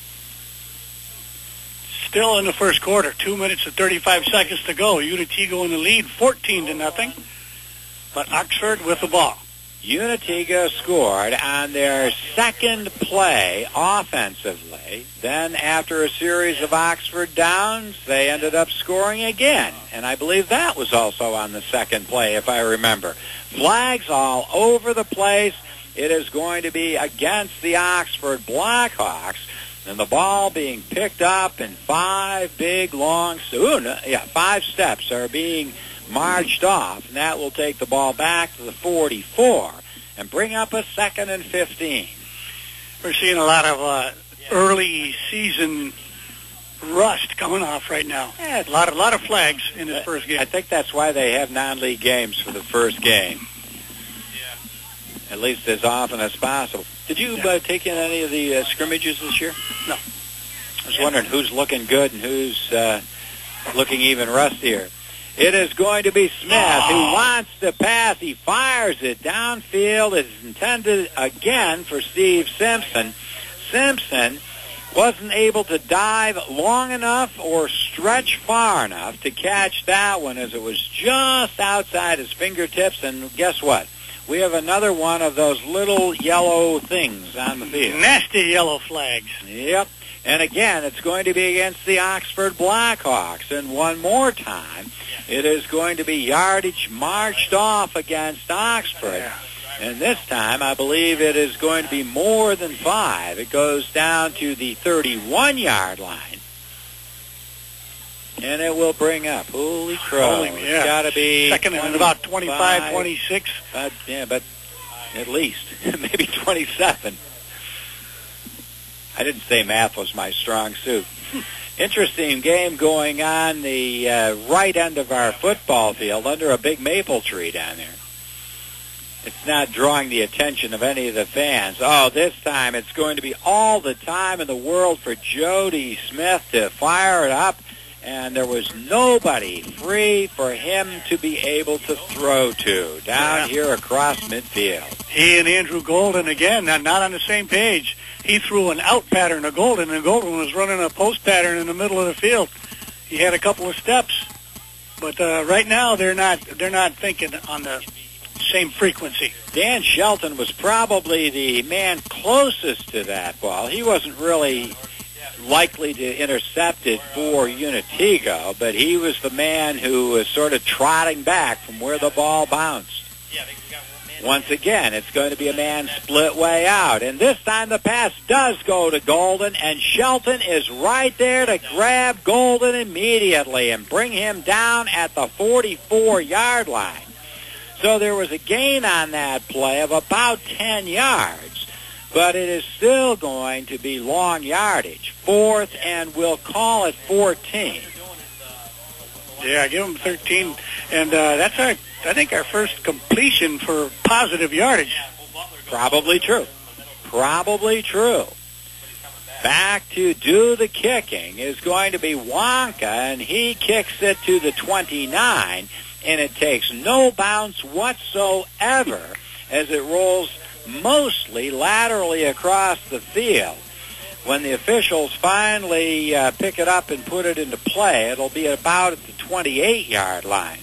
Still in the first quarter, 2 minutes and 35 seconds to go. Unitego in the lead, 14-0. But Oxford with the ball. Unitego scored on their second play offensively. Then after a series of Oxford downs, they ended up scoring again. And I believe that was also on the second play, if I remember. Flags all over the place. It is going to be against the Oxford Blackhawks. And the ball being picked up in 5 big, long, 5 steps are being marched off. And that will take the ball back to the 44 and bring up a 2nd and 15. We're seeing a lot of early season rust coming off right now. Yeah, a lot of flags in this first game. I think that's why they have non-league games for the first game. At least as often as possible. Did you take in any of the scrimmages this year? No. I was wondering who's looking good and who's looking even rustier. It is going to be Smith who wants to pass. He fires it downfield. It's intended again for Steve Simpson. Simpson wasn't able to dive long enough or stretch far enough to catch that one, as it was just outside his fingertips. And guess what? We have another one of those little yellow things on the field. Nasty yellow flags. Yep. And again, it's going to be against the Oxford Blackhawks. And one more time, it is going to be yardage marched off against Oxford. And this time, I believe it is going to be more than 5. It goes down to the 31-yard line. And it will bring up. Holy crow. It's got to be second and about 25, 26. Yeah, but at least. Maybe 27. I didn't say math was my strong suit. Interesting game going on the right end of our football field under a big maple tree down there. It's not drawing the attention of any of the fans. Oh, this time it's going to be all the time in the world for Jody Smith to fire it up, and there was nobody free for him to be able to throw to down here across midfield. He and Andrew Golden, again, not on the same page. He threw an out pattern to Golden, and Golden was running a post pattern in the middle of the field. He had a couple of steps, but right now they're not thinking on the same frequency. Dan Shelton was probably the man closest to that ball. He wasn't really likely to intercept it for Unitigo, but he was the man who was sort of trotting back from where the ball bounced. Once again, it's going to be a man split way out, and this time the pass does go to Golden, and Shelton is right there to grab Golden immediately and bring him down at the 44-yard line. So there was a gain on that play of about 10 yards, but it is still going to be long yardage. 4th, and we'll call it 14. Yeah, give him 13, and that's I think our first completion for positive yardage. Probably true. Probably true. Back to do the kicking is going to be Wonka, and he kicks it to the 29, and it takes no bounce whatsoever as it rolls mostly laterally across the field. When the officials finally pick it up and put it into play, it'll be about at the 28-yard line.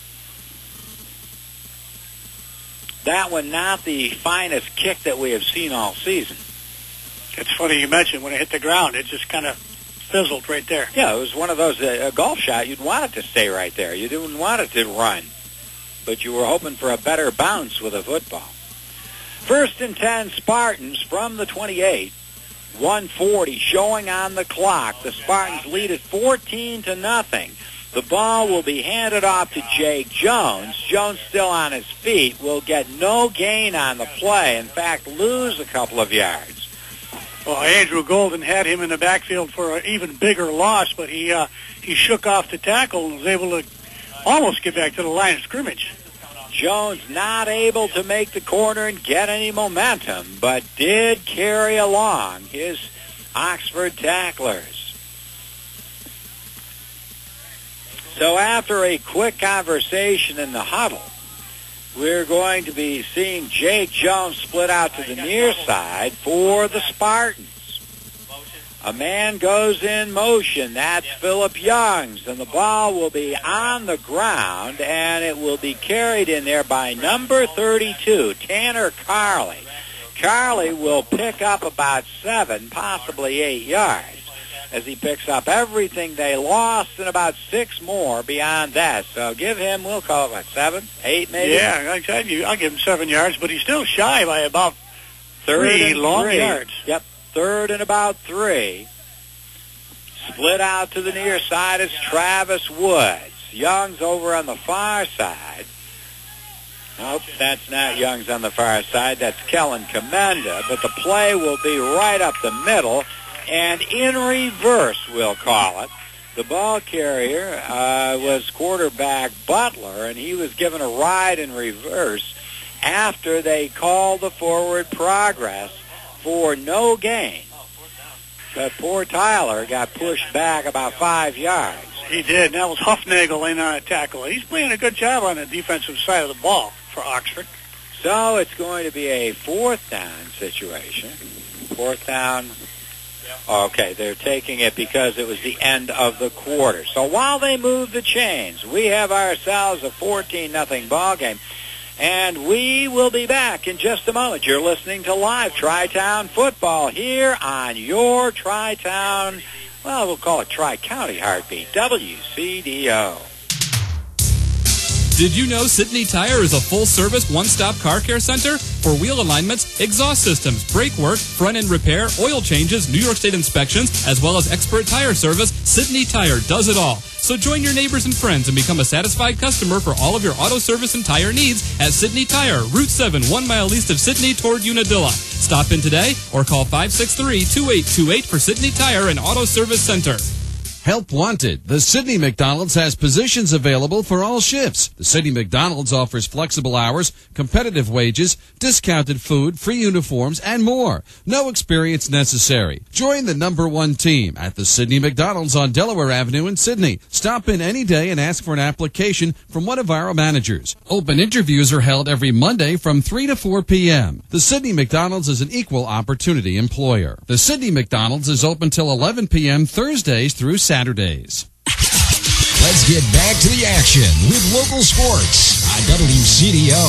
That one not the finest kick that we have seen all season. It's funny you mentioned when it hit the ground, it just kind of fizzled right there. Yeah, it was one of those, a golf shot, you'd want it to stay right there. You didn't want it to run, but you were hoping for a better bounce with a football. 1st and 10 Spartans from the 28. 1:40 showing on the clock. The Spartans lead it 14-0. The ball will be handed off to Jake Jones. Jones still on his feet, will get no gain on the play. In fact, lose a couple of yards. Well, Andrew Golden had him in the backfield for an even bigger loss, but he shook off the tackle and was able to almost get back to the line of scrimmage. Jones not able to make the corner and get any momentum, but did carry along his Oxford tacklers. So after a quick conversation in the huddle, we're going to be seeing Jake Jones split out to the near side for the Spartans. A man goes in motion. That's Philip Youngs, and the ball will be on the ground, and it will be carried in there by number 32, Tanner Carley. Carley will pick up about 7, possibly 8 yards, as he picks up everything they lost and about 6 more beyond that. So give him, we'll call it, 7, 8 maybe? Yeah, I'll give him 7 yards, but he's still shy by about 3 long yards. Yep, 3rd and about 3. Split out to the near side is Travis Woods. Young's over on the far side. Nope, that's not Young's on the far side. That's Kellen Commenda. But the play will be right up the middle. And in reverse, we'll call it. The ball carrier was quarterback Butler, and he was given a ride in reverse after they called the forward progress for no gain. But poor Tyler got pushed back about 5 yards. He did. And that was Huffnagel in on a tackle. He's playing a good job on the defensive side of the ball for Oxford. So it's going to be a 4th down situation. 4th down. Okay, they're taking it because it was the end of the quarter. So while they move the chains, we have ourselves a 14-0 ball game. And we will be back in just a moment. You're listening to live Tri-Town football here on your Tri-Town, well, we'll call it Tri-County Heartbeat, WCDO. Did you know Sidney Tire is a full-service, one-stop car care center for wheel alignments, exhaust systems, brake work, front-end repair, oil changes, New York State inspections, as well as expert tire service? Sidney Tire does it all. So join your neighbors and friends and become a satisfied customer for all of your auto service and tire needs at Sidney Tire, Route 7, 1 mile east of Sidney toward Unadilla. Stop in today or call 563-2828 for Sidney Tire and Auto Service Center. Help wanted. The Sidney McDonald's has positions available for all shifts. The Sidney McDonald's offers flexible hours, competitive wages, discounted food, free uniforms, and more. No experience necessary. Join the #1 team at the Sidney McDonald's on Delaware Avenue in Sidney. Stop in any day and ask for an application from one of our managers. Open interviews are held every Monday from 3 to 4 p.m. The Sidney McDonald's is an equal opportunity employer. The Sidney McDonald's is open till 11 p.m. Thursdays through Saturdays. Let's get back to the action with local sports on WCDO.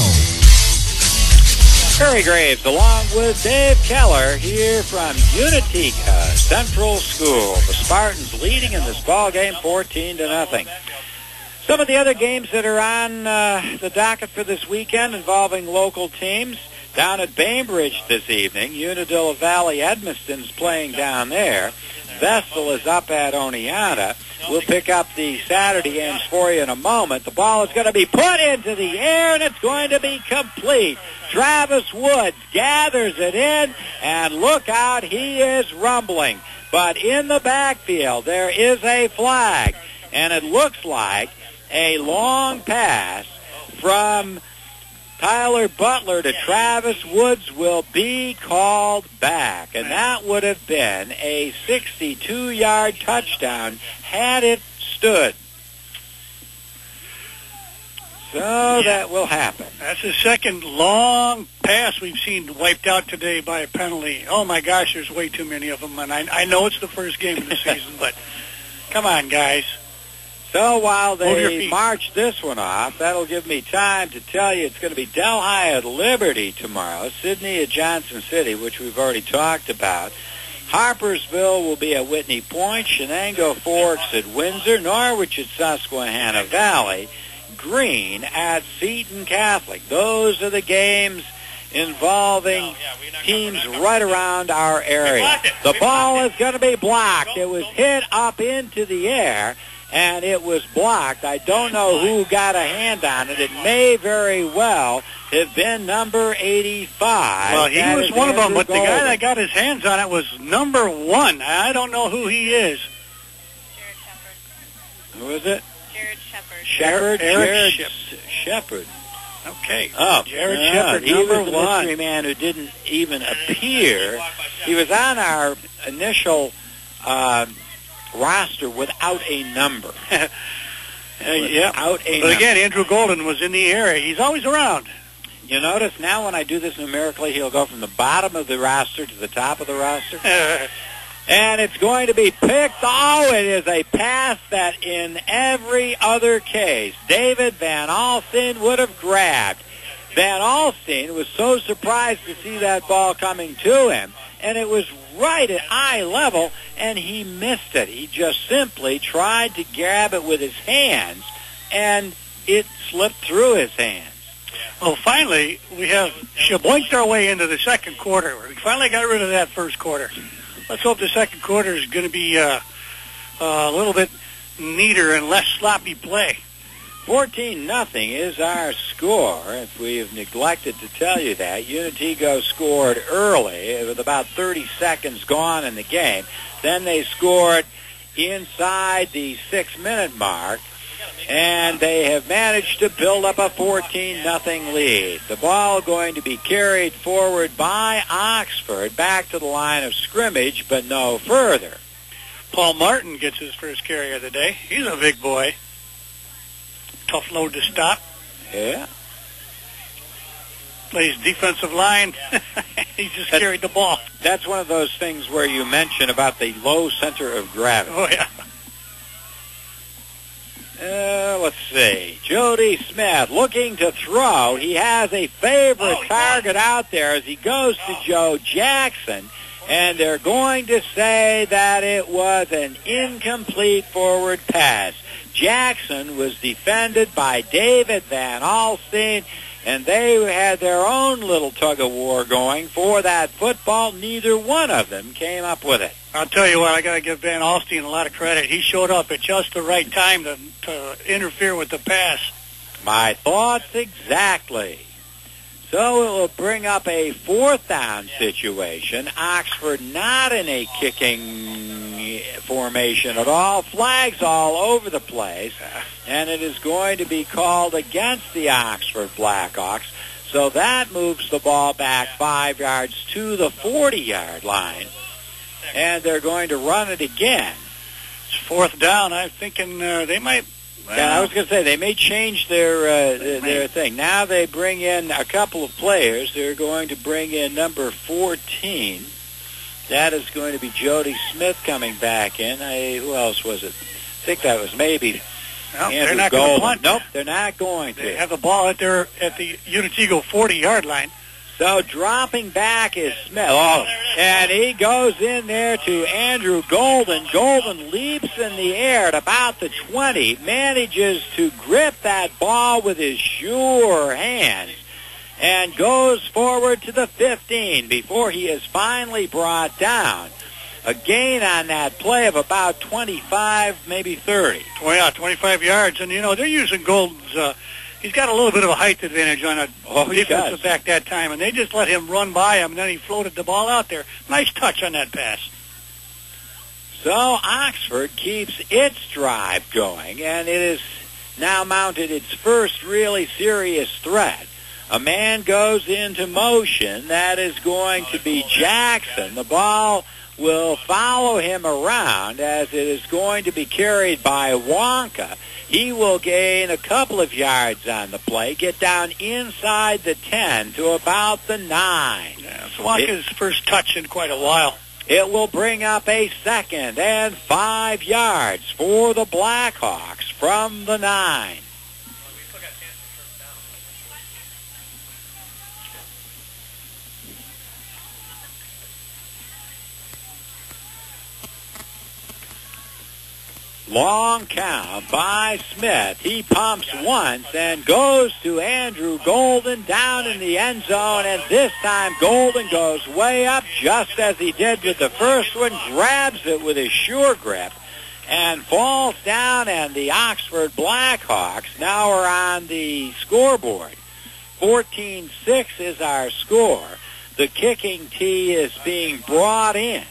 Harry Graves along with Dave Keller here from Unitica Central School. The Spartans leading in this ball game 14-0. Some of the other games that are on the docket for this weekend involving local teams. Down at Bainbridge this evening, Unadilla Valley Edmiston's playing down there. Vestal is up at Oneonta. We'll pick up the Saturday games for you in a moment. The ball is going to be put into the air, and it's going to be complete. Travis Woods gathers it in, and look out, he is rumbling. But in the backfield, there is a flag, and it looks like a long pass from Tyler Butler to Travis Woods will be called back, and that would have been a 62-yard touchdown had it stood. So that will happen. That's the second long pass we've seen wiped out today by a penalty. Oh, my gosh, there's way too many of them, and I know it's the first game of the season, but come on, guys. So while they march this one off, that'll give me time to tell you it's going to be Delhi at Liberty tomorrow, Sidney at Johnson City, which we've already talked about. Harpersville will be at Whitney Point, Shenango Forks at Windsor, Norwich at Susquehanna Valley, Green at Seton Catholic. Those are the games involving teams right around our area. The ball is going to be blocked. It was hit up into the air, and it was blocked. I don't know who got a hand on it. It may very well have been number 85. Well, he was one of them, but the guy that got his hands on it was number 1. I don't know who he is. Who is it? Jared Shepard. Okay. Oh, Jared Shepard, he number was the 1. mystery man who didn't even appear. He was on our initial roster without a number. But again, Andrew Golden was in the area. He's always around. You notice now when I do this numerically, he'll go from the bottom of the roster to the top of the roster. And it's going to be picked. Oh, it is a pass that in every other case, David Van Alstine would have grabbed. Van Alstine was so surprised to see that ball coming to him, and it was right at eye level, and he missed it. He just simply tried to grab it with his hands, and it slipped through his hands. Well, finally, we have shaboinked our way into the second quarter. We finally got rid of that first quarter. Let's hope the second quarter is going to be a little bit neater and less sloppy play. 14-0 is our score. If we have neglected to tell you that, Unitigo scored early with about 30 seconds gone in the game. Then they scored inside the 6-minute mark. and they have managed to build up a 14-0 lead. The ball going to be carried forward by Oxford back to the line of scrimmage, but no further. Paul Martin gets his first carry of the day. He's a big boy. Tough load to stop. Yeah. Plays defensive line. He just carried the ball. That's one of those things where you mention about the low center of gravity. Oh, yeah. Let's see. Jody Smith looking to throw. He has a favorite target out there as he goes to Joe Jackson. And they're going to say that it was an incomplete forward pass. Jackson was defended by David Van Alstine, and they had their own little tug-of-war going for that football. Neither one of them came up with it. I'll tell you what, I got to give Van Alstine a lot of credit. He showed up at just the right time to interfere with the pass. My thoughts exactly. So it will bring up a fourth down situation. Oxford not in a kicking formation at all. Flags all over the place. And it is going to be called against the Oxford Blackhawks. So that moves the ball back 5 yards to the 40-yard line. And they're going to run it again. It's fourth down. I'm thinking they might... Well, yeah, I was going to say, they may change their thing. Now they bring in a couple of players. They're going to bring in number 14. That is going to be Jody Smith coming back in. Who else was it? I think that was maybe Andrew they're not going to punt. Nope, they're not going to. They have the ball at the Unitego 40-yard line. So dropping back is Smith. Oh, and he goes in there to Andrew Golden. Golden leaps in the air at about the 20, manages to grip that ball with his sure hands, and goes forward to the 15 before he is finally brought down. A gain on that play of about 25, maybe 30. Well, yeah, 25 yards. And, they're using Golden's... He's got a little bit of a height advantage on a defensive back that time, and they just let him run by him, and then he floated the ball out there. Nice touch on that pass. So Oxford keeps its drive going, and it has now mounted its first really serious threat. A man goes into motion. That is going to be Jackson. The ball will follow him around as it is going to be carried by Wonka. He will gain a couple of yards on the play, get down inside the 10 to about the 9. Yeah, it's Wonka's first touch in quite a while. It will bring up a 2nd and 5 yards for the Blackhawks from the 9. Long count by Smith. He pumps once and goes to Andrew Golden down in the end zone, and this time Golden goes way up just as he did with the first one, grabs it with his sure grip, and falls down, and the Oxford Blackhawks now are on the scoreboard. 14-6 is our score. The kicking tee is being brought in.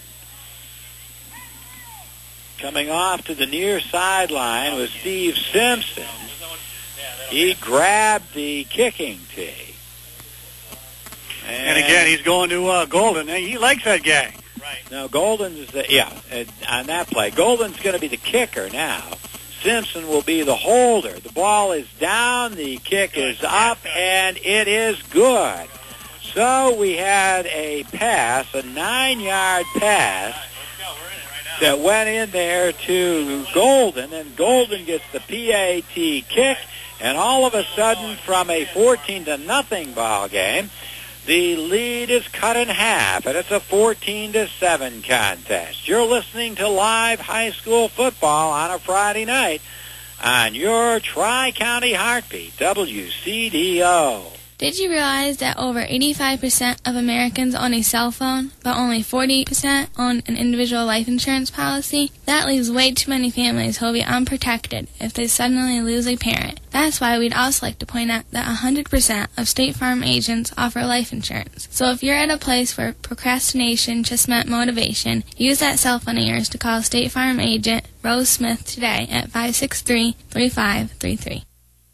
Coming off to the near sideline was Steve Simpson. He grabbed the kicking tee. And again, he's going to Golden. He likes that guy. Right. No, Golden's, on that play. Golden's going to be the kicker now. Simpson will be the holder. The ball is down, the kick is up, and it is good. So we had a pass, a 9-yard pass, that went in there to Golden, and Golden gets the PAT kick, and all of a sudden, from a 14-0 ball game, the lead is cut in half, and it's a 14-7 contest. You're listening to live high school football on a Friday night on your Tri-County Heartbeat, WCDO. Did you realize that over 85% of Americans own a cell phone, but only 40% own an individual life insurance policy? That leaves way too many families who will be unprotected if they suddenly lose a parent. That's why we'd also like to point out that 100% of State Farm agents offer life insurance. So if you're at a place where procrastination just meant motivation, use that cell phone of yours to call State Farm agent Rose Smith today at 563-3533.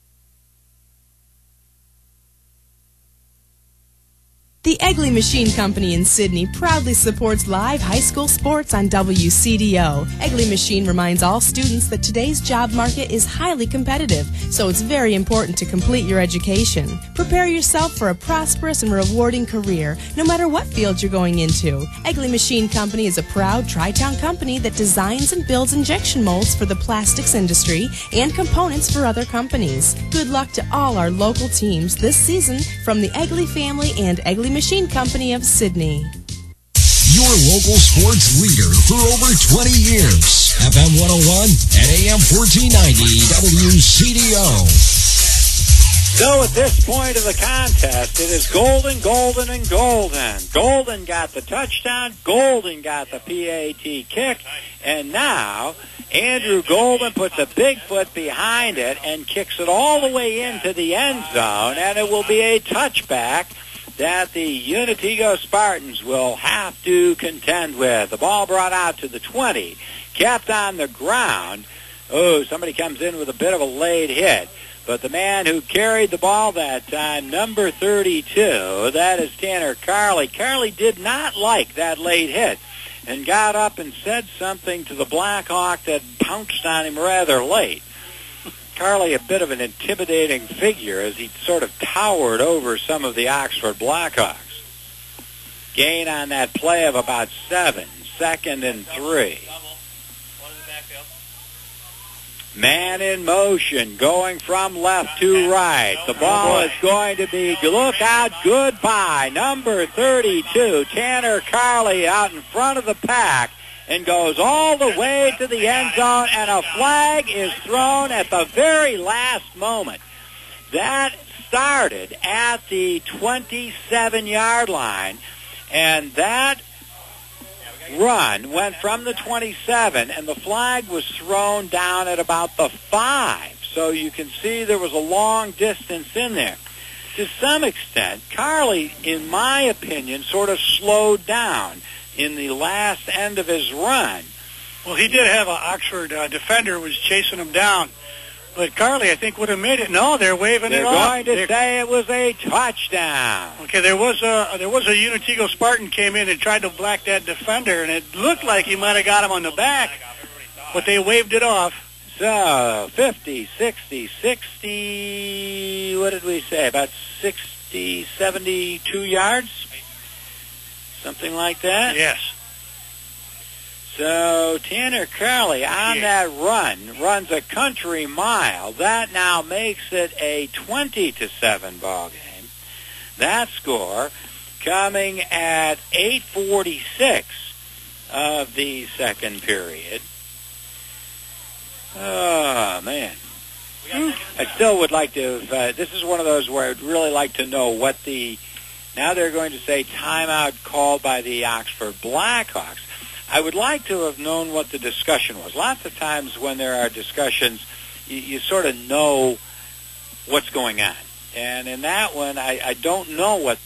The Egley Machine Company in Sydney proudly supports live high school sports on WCDO. Egley Machine reminds all students that today's job market is highly competitive, so it's very important to complete your education. Prepare yourself for a prosperous and rewarding career, no matter what field you're going into. Egley Machine Company is a proud Tri-Town company that designs and builds injection molds for the plastics industry and components for other companies. Good luck to all our local teams this season from the Egley family and Egley Machine Company of Sydney. Your local sports leader for over 20 years. FM 101 and AM 1490 WCDO. So at this point of the contest, it is Golden, Golden, and Golden. Golden got the touchdown. Golden got the PAT kick. And now Andrew Golden puts a big foot behind it and kicks it all the way into the end zone. And it will be a touchback that the Unitigo Spartans will have to contend with. The ball brought out to the 20, kept on the ground. Oh, somebody comes in with a bit of a late hit. But the man who carried the ball that time, number 32, that is Tanner Carley. Carley did not like that late hit and got up and said something to the Blackhawk that pounced on him rather late. Carley, a bit of an intimidating figure as he sort of towered over some of the Oxford Blackhawks. Gain on that play of about 7, 2nd and 3. Man in motion, going from left to right. The ball is going to be, look out, goodbye. Number 32, Tanner Carley out in front of the pack, and goes all the way to the end zone, and a flag is thrown at the very last moment. That started at the 27-yard line, and that run went from the 27, and the flag was thrown down at about the 5. So you can see there was a long distance in there. To some extent, Carley, in my opinion, sort of slowed down in the last end of his run. Well, he did have an Oxford defender was chasing him down. But Carley, I think, would have made it. No, they're waving it off. They're going to say it was a touchdown. Okay, there was a Unitigo Spartan came in and tried to black that defender, and it looked like he might have got him on the back, but they waved it off. So, 50, 60, 60, what did we say, about 60, 72 yards? Something like that? Yes. So Tanner Carley on that run runs a country mile. That now makes it a 20-7 ball game. That score coming at 8:46 of the second period. Oh, man. I still would like to, this is one of those where I'd really like to know what now they're going to say timeout called by the Oxford Blackhawks. I would like to have known what the discussion was. Lots of times when there are discussions, you sort of know what's going on. And in that one, I don't know what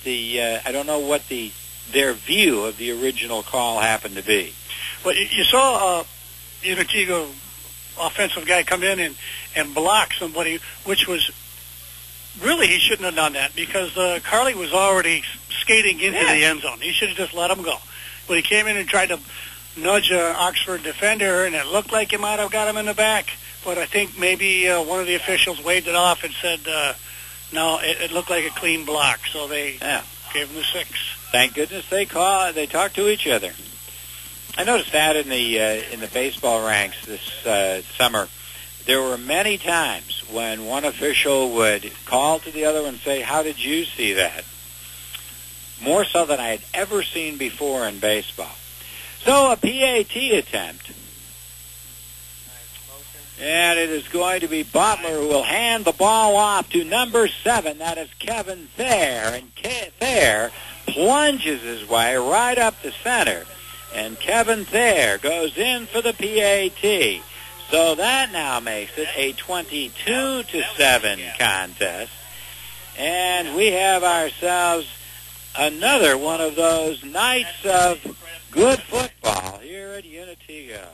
their view of the original call happened to be. Well, you saw Unitigo offensive guy come in and block somebody, which was really, he shouldn't have done that because Carley was already skating into the end zone. He should have just let him go. But he came in and tried to nudge an Oxford defender, and it looked like he might have got him in the back. But I think maybe one of the officials waved it off and said, no, it looked like a clean block. So they gave him the 6. Thank goodness they talked to each other. I noticed that in the baseball ranks this summer. There were many times when one official would call to the other and say, how did you see that? More so than I had ever seen before in baseball. So a PAT attempt. And it is going to be Butler who will hand the ball off to number 7. That is Kevin Thayer. And Thayer plunges his way right up the center. And Kevin Thayer goes in for the PAT. So that now makes it a 22-7 contest. And we have ourselves another one of those nights of good football here at Unitigo.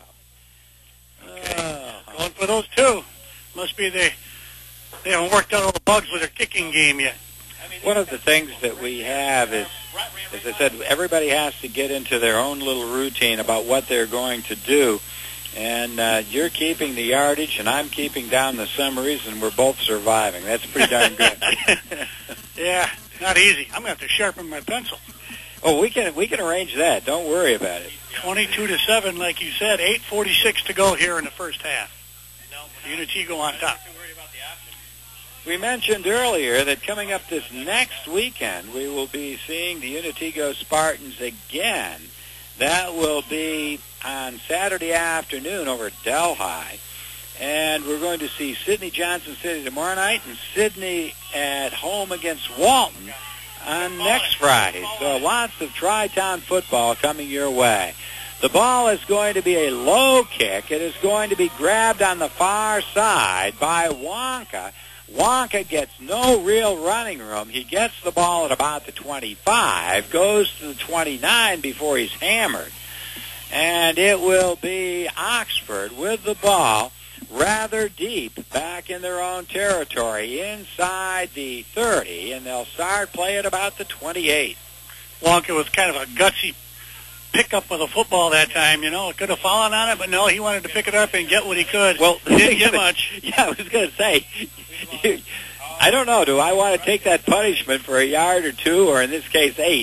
Going for those two. Must be they haven't worked out all the bugs with their kicking game yet. One of the things that we have is, as I said, everybody has to get into their own little routine about what they're going to do. And you're keeping the yardage, and I'm keeping down the summaries, and we're both surviving. That's pretty darn good. Yeah, not easy. I'm going to have to sharpen my pencil. Oh, we can arrange that. Don't worry about it. 22-7, like you said. 8:46 to go here in the first half. Unitigo on top. We mentioned earlier that coming up this next weekend, we will be seeing the Unitigo Spartans again. That will be on Saturday afternoon over at Delhi. And we're going to see Sidney Johnson City tomorrow night and Sidney at home against Walton on next Friday. So lots of Tri-Town football coming your way. The ball is going to be a low kick. It is going to be grabbed on the far side by Wonka. Wonka gets no real running room. He gets the ball at about the 25, goes to the 29 before he's hammered. And it will be Oxford with the ball rather deep back in their own territory inside the 30, and they'll start play at about the 28. Wonka was kind of a gutsy pickup of the football that time, you know. It could have fallen on it, but no, he wanted to pick it up and get what he could. Well, didn't get much. Yeah, I was going to say, I don't know, do I want to take that punishment for a yard or two, or in this case, 8?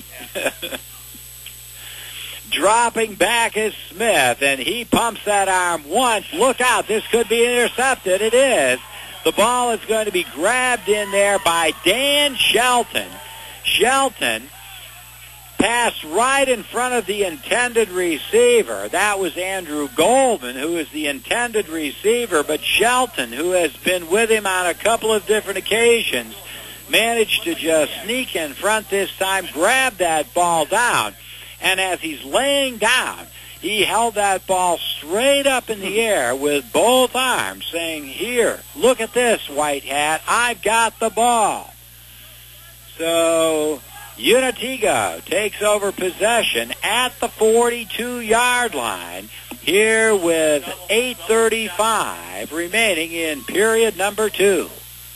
Dropping back is Smith, and he pumps that arm once. Look out, this could be intercepted. It is. The ball is going to be grabbed in there by Dan Shelton. Shelton passed right in front of the intended receiver. That was Andrew Goldman, who is the intended receiver, but Shelton, who has been with him on a couple of different occasions, managed to just sneak in front this time, grab that ball down. And as he's laying down, he held that ball straight up in the air with both arms, saying, "Here, look at this, White Hat. I've got the ball." So Unitigo takes over possession at the 42-yard line here with 8:35 remaining in period number 2.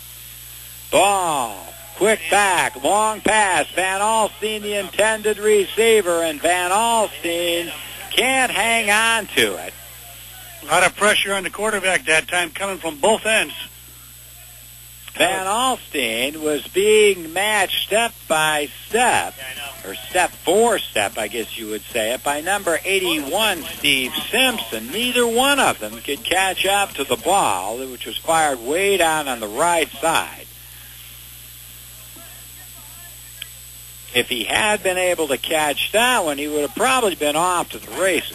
Ball. Quick back, long pass. Van Alstine, the intended receiver, and Van Alstine can't hang on to it. A lot of pressure on the quarterback that time coming from both ends. Van Alstine was being matched step by step, or step for step, I guess you would say it, by number 81, Steve Simpson. Neither one of them could catch up to the ball, which was fired way down on the right side. If he had been able to catch that one, he would have probably been off to the races.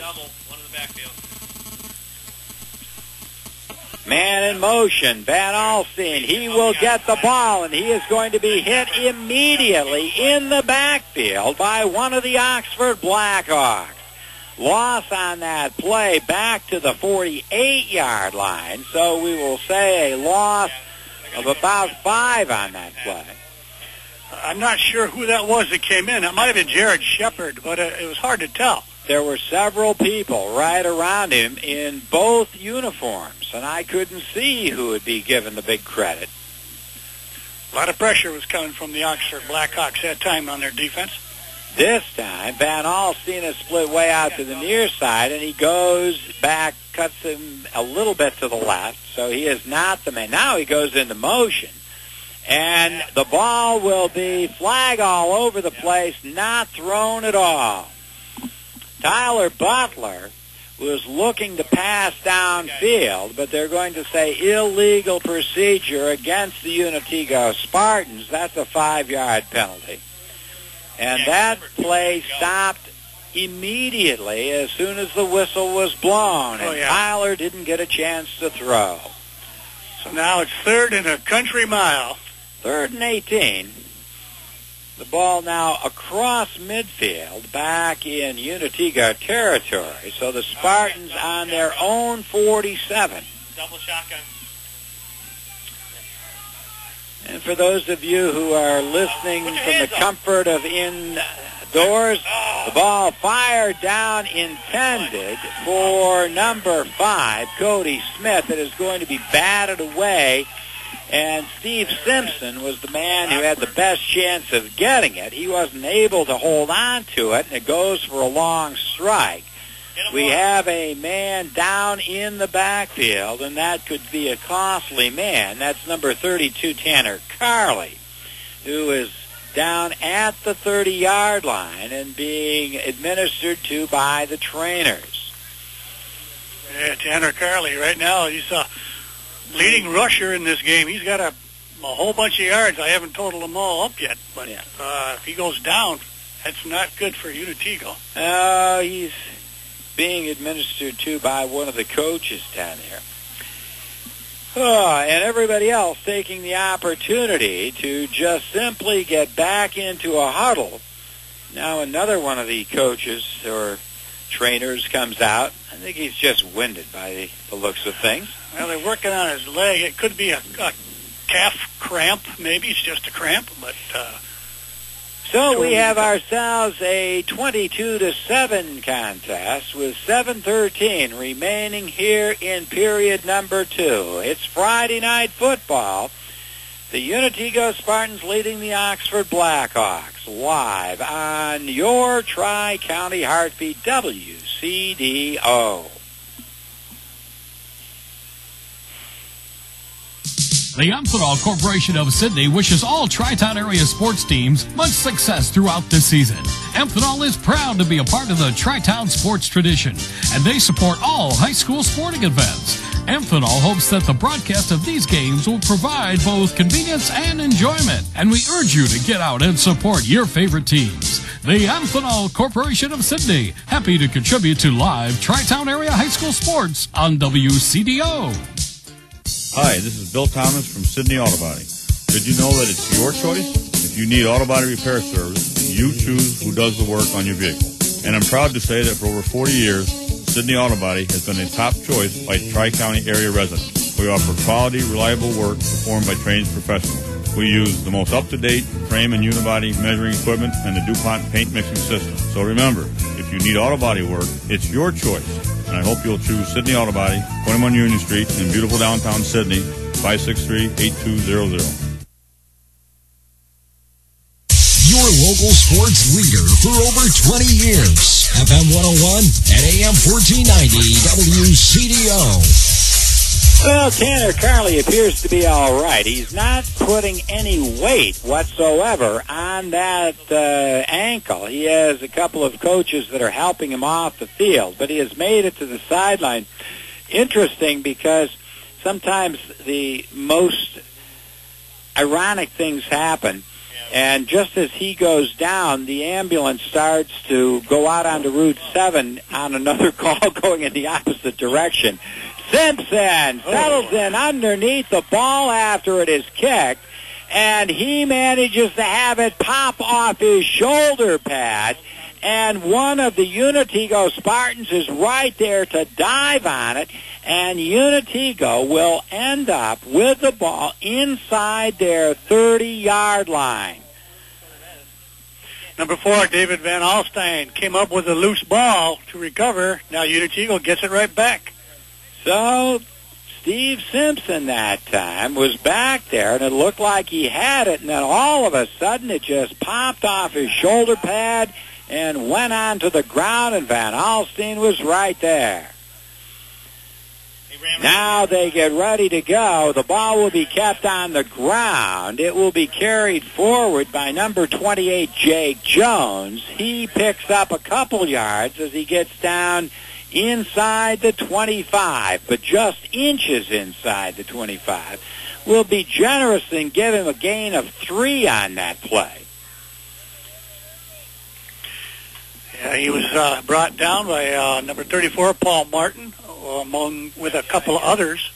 Man in motion, Van Alstine. He will get the ball, and he is going to be hit immediately in the backfield by one of the Oxford Blackhawks. Loss on that play back to the 48-yard line, so we will say a loss of about 5 on that play. I'm not sure who that was that came in. It might have been Jared Shepard, but it was hard to tell. There were several people right around him in both uniforms, and I couldn't see who would be given the big credit. A lot of pressure was coming from the Oxford Blackhawks that time on their defense. This time, Van Alstine is split way out to the near side, and he goes back, cuts him a little bit to the left, so he is not the man. Now he goes into motion. And the ball will be flag all over the place, not thrown at all. Tyler Butler was looking to pass downfield, but they're going to say illegal procedure against the Unitigo Spartans. That's a 5-yard penalty. And that play stopped immediately as soon as the whistle was blown, and Tyler didn't get a chance to throw. So now it's 3rd and a country mile. 3rd and 18. The ball now across midfield, back in Unitiga territory. So the Spartans on their own 47. Double shotgun. And for those of you who are listening from the comfort of indoors, the ball fired down, intended for number 5, Cody Smith. It is going to be batted away. And Steve Simpson was the man who had the best chance of getting it. He wasn't able to hold on to it, and it goes for a long strike. We have a man down in the backfield, and that could be a costly man. That's number 32, Tanner Carley, who is down at the 30-yard line and being administered to by the trainers. Yeah, Tanner Carley right now, he's a leading rusher in this game. He's got a whole bunch of yards. I haven't totaled them all up yet, but if he goes down, that's not good for Unitigo. He's being administered to by one of the coaches down there. And everybody else taking the opportunity to just simply get back into a huddle. Now another one of the coaches or trainers comes out. I think he's just winded by the looks of things. Well, they're working on his leg. It could be a calf cramp. Maybe it's just a cramp, but... So we have ourselves a 22-7 contest with 7:13 remaining here in period number 2. It's Friday night football. The Unitigo Spartans leading the Oxford Blackhawks live on your Tri-County Heartbeat WCDO. The Amphenol Corporation of Sydney wishes all Tri-Town area sports teams much success throughout this season. Amphenol is proud to be a part of the Tri-Town sports tradition, and they support all high school sporting events. Amphenol hopes that the broadcast of these games will provide both convenience and enjoyment, and we urge you to get out and support your favorite teams. The Amphenol Corporation of Sydney, happy to contribute to live Tri-Town area high school sports on WCDO. Hi, this is Bill Thomas from Sydney Auto Body. Did you know that it's your choice? If you need auto body repair service, you choose who does the work on your vehicle. And I'm proud to say that for over 40 years, Sydney Auto Body has been a top choice by Tri-County area residents. We offer quality, reliable work performed by trained professionals. We use the most up-to-date frame and unibody measuring equipment and the DuPont paint mixing system. So remember, if you need auto body work, it's your choice. And I hope you'll choose Sydney Auto Body, 21 Union Street in beautiful downtown Sydney, 563-8200. Your local sports leader for over 20 years. FM 101 and AM 1490 WCDO. Well, Tanner Carley appears to be all right. He's not putting any weight whatsoever on that ankle. He has a couple of coaches that are helping him off the field, but he has made it to the sideline. Interesting, because sometimes the most ironic things happen, and just as he goes down, the ambulance starts to go out onto Route 7 on another call going in the opposite direction. Simpson settles in underneath the ball after it is kicked, and he manages to have it pop off his shoulder pad, and one of the Unitigo Spartans is right there to dive on it, and Unitigo will end up with the ball inside their 30-yard line. Number 4, David Van Alstyne, came up with a loose ball to recover. Now Unitigo gets it right back. So Steve Simpson that time was back there, and it looked like he had it, and then all of a sudden it just popped off his shoulder pad and went onto the ground, and Van Alstyne was right there. Now they get ready to go. The ball will be kept on the ground. It will be carried forward by number 28, Jake Jones. He picks up a couple yards as he gets down inside the 25, but just inches inside the 25. We'll be generous and give him a gain of 3 on that play. He was brought down by number 34, Paul Martin, with a couple of others.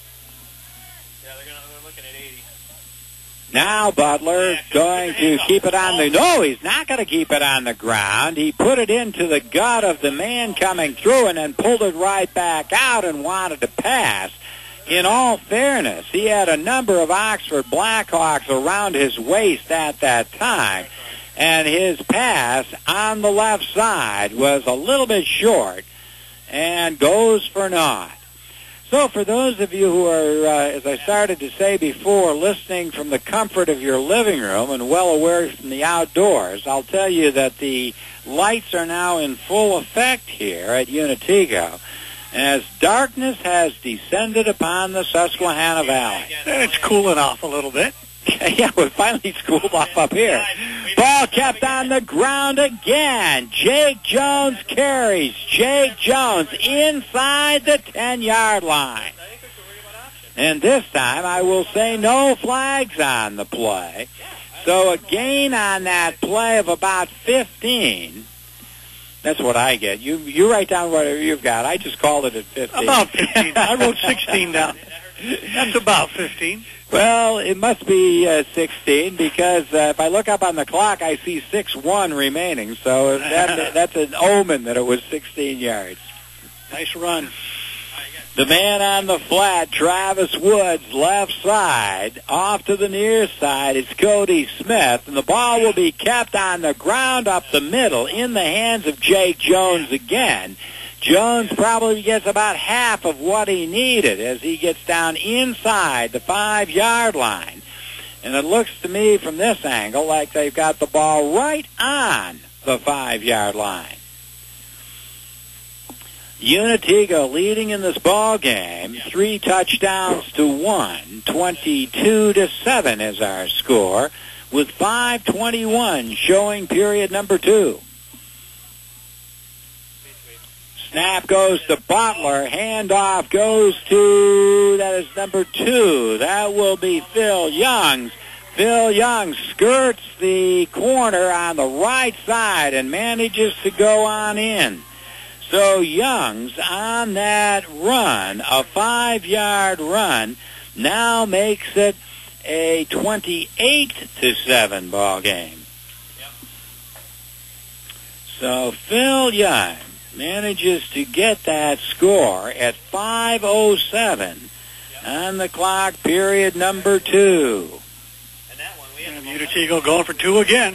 Now Butler going to keep it on the... No, he's not going to keep it on the ground. He put it into the gut of the man coming through and then pulled it right back out and wanted to pass. In all fairness, he had a number of Oxford Blackhawks around his waist at that time, and his pass on the left side was a little bit short and goes for naught. So for those of you who are, as I started to say before, listening from the comfort of your living room and well aware from the outdoors, I'll tell you that the lights are now in full effect here at Unitego as darkness has descended upon the Susquehanna Valley. And it's cooling off a little bit. Yeah, we finally cooled off up here. Ball kept on the ground again. Jake Jones carries. Jake Jones inside the 10-yard line. And this time, I will say no flags on the play. So a gain on that play of about 15. That's what I get. You write down whatever you've got. I just called it at 15. About 15. I wrote 16 down. That's about 15. Well, it must be 16 because if I look up on the clock, I see 6-1 remaining. So that's an omen that it was 16 yards. Nice run. The man on the flat, Travis Woods, left side. Off to the near side is Cody Smith, and the ball will be kept on the ground up the middle in the hands of Jake Jones again. Jones probably gets about half of what he needed as he gets down inside the 5-yard line. And it looks to me from this angle like they've got the ball right on the 5-yard line. Unitego leading in this ball game, 3 touchdowns to 1, 22-7 is our score, with 5:21 showing period number 2. Snap goes to Butler. Handoff goes to, that is number 2. That will be Phil Youngs. Phil Young skirts the corner on the right side and manages to go on in. So Youngs on that run, a 5-yard run, now makes it a 28-7 ball game. Yep. So Phil Young manages to get that score at 5:07 on the clock, period number 2. And Unitego going for 2 again.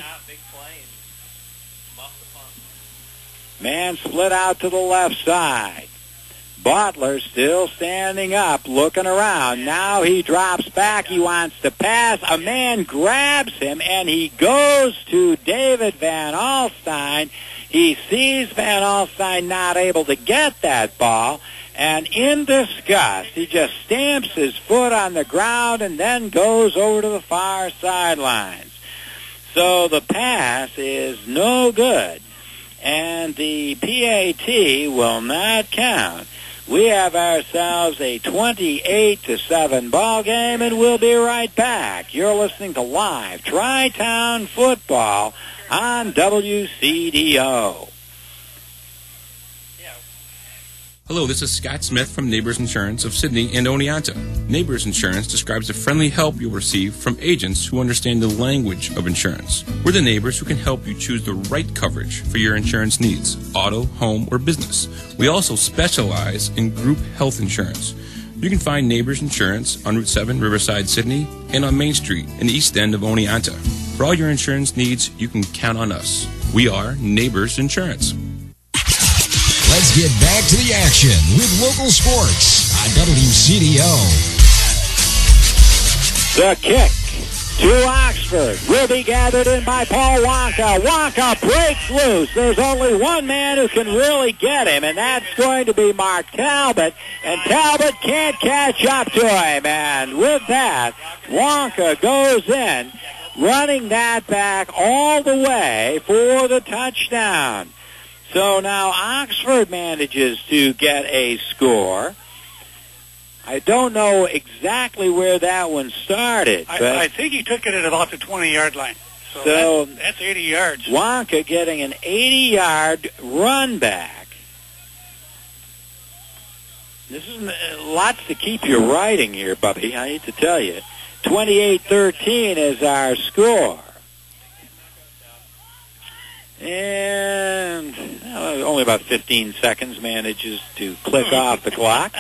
Man split out to the left side. Butler still standing up, looking around. Now he drops back. He wants to pass. A man grabs him, and he goes to David Van Alstyne. He sees Van Alstyne not able to get that ball, and in disgust, he just stamps his foot on the ground and then goes over to the far sidelines. So the pass is no good, and the PAT will not count. We have ourselves a 28-7 ball game, and we'll be right back. You're listening to live Tri-Town football on WCDO. Hello, this is Scott Smith from Neighbors Insurance of Sydney and Oneonta. Neighbors Insurance describes the friendly help you'll receive from agents who understand the language of insurance. We're the neighbors who can help you choose the right coverage for your insurance needs, auto, home, or business. We also specialize in group health insurance. You can find Neighbors Insurance on Route 7, Riverside, Sydney, and on Main Street in the east end of Oneonta. For all your insurance needs, you can count on us. We are Neighbors Insurance. Let's get back to the action with local sports on WCDO. The kick to Oxford will be gathered in by Paul Wonka. Wonka breaks loose. There's only one man who can really get him, and that's going to be Mark Talbot. And Talbot can't catch up to him. And with that, Wonka goes in, running that back all the way for the touchdown. So now Oxford manages to get a score. I don't know exactly where that one started. I think he took it at about the 20-yard line. So that's 80 yards. Wonka getting an 80-yard run back. This is lots to keep you writing here, Bubby. I hate to tell you. 28-13 is our score. And only about 15 seconds manages to click off the clock.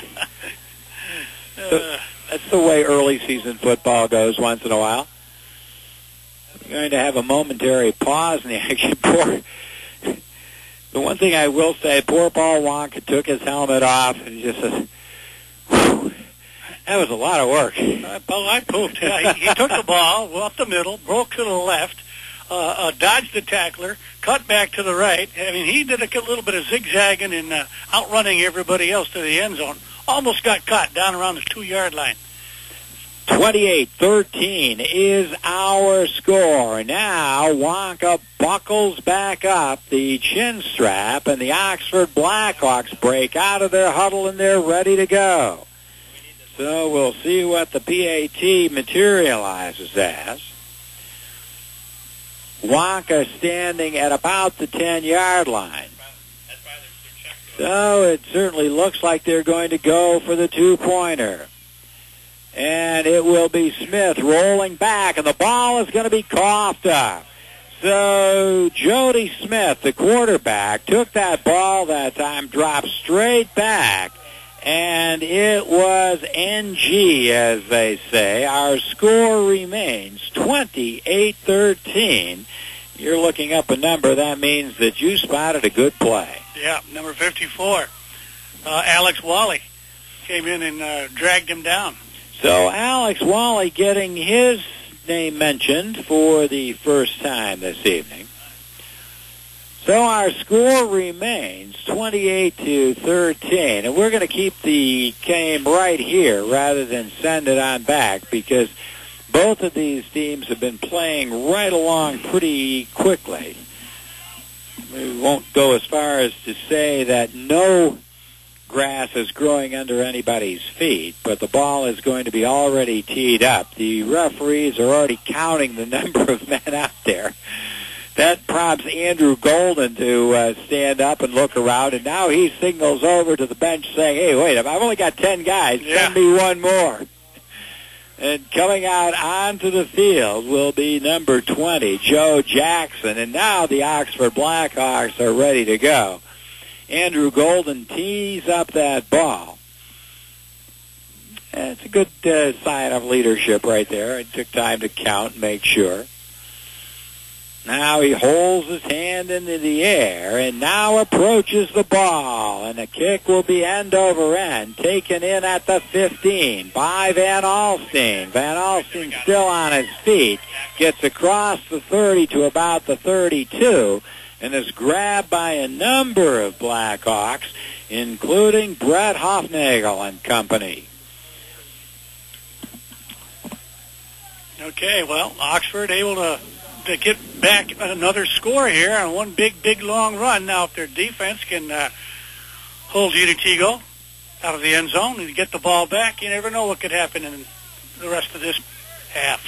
So that's the way early season football goes once in a while. We're going to have a momentary pause in the action. The one thing I will say, poor Paul Wonka took his helmet off and just says, that was a lot of work. I pooped. He took the ball up the middle, broke to the left, dodged the tackler, cut back to the right. I mean, he did a little bit of zigzagging and outrunning everybody else to the end zone. Almost got caught down around the 2-yard line. 28-13 is our score. Now Wonka buckles back up the chin strap, and the Oxford Blackhawks break out of their huddle, and they're ready to go. So we'll see what the PAT materializes as. Wonka standing at about the 10-yard line. So it certainly looks like they're going to go for the two-pointer. And it will be Smith rolling back, and the ball is going to be coughed up. So Jody Smith, the quarterback, took that ball that time, dropped straight back, and it was NG, as they say. Our score remains 28-13. You're looking up a number. That means that you spotted a good play. Yeah, number 54. Alex Wally came in and dragged him down. So Alex Wally getting his name mentioned for the first time this evening. So our score remains 28-13, and we're going to keep the game right here rather than send it on back, because both of these teams have been playing right along pretty quickly. We won't go as far as to say that no grass is growing under anybody's feet, but the ball is going to be already teed up. The referees are already counting the number of men out there. That prompts Andrew Golden to stand up and look around, and now he signals over to the bench saying, hey, wait, I've only got 10 guys. Send me one more. And coming out onto the field will be number 20, Joe Jackson, and now the Oxford Blackhawks are ready to go. Andrew Golden tees up that ball. And it's a good sign of leadership right there. It took time to count and make sure. Now he holds his hand into the air and now approaches the ball. And the kick will be end over end, taken in at the 15 by Van Alstine. Van Alstine still on his feet, gets across the 30 to about the 32, and is grabbed by a number of Blackhawks, including Brett Hoffnagel and company. Okay, well, Oxford able to get back another score here on one big, long run. Now, if their defense can hold Unitigo out of the end zone and get the ball back, you never know what could happen in the rest of this half.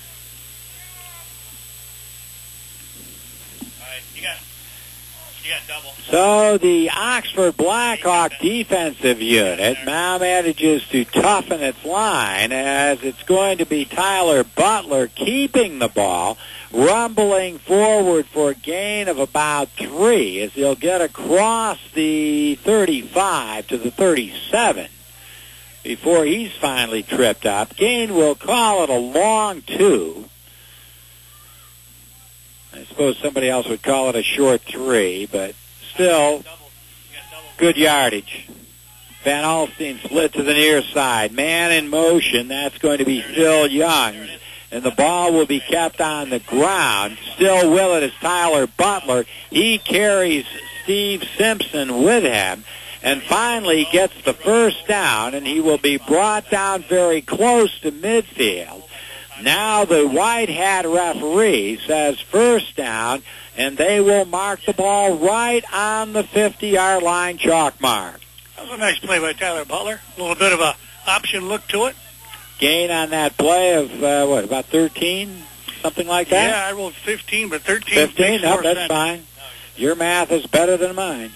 All right, you got double. So the Oxford Blackhawk defensive unit now manages to toughen its line, as it's going to be Tyler Butler keeping the ball, rumbling forward for a gain of about 3 as he'll get across the 35 to the 37 before he's finally tripped up. Gain will call it a long 2. I suppose somebody else would call it a short 3, but still good yardage. Van Alstine split to the near side. Man in motion, that's going to be Phil Young. And the ball will be kept on the ground. Still with it is Tyler Butler. He carries Steve Simpson with him and finally gets the first down, and he will be brought down very close to midfield. Now the white hat referee says first down, and they will mark the ball right on the 50-yard line chalk mark. That was a nice play by Tyler Butler. A little bit of a option look to it. Gain on that play of, about 13? something like that? Yeah, I rolled 15, but 13 15? makes No, more that's sense. fine. Your math is better than mine.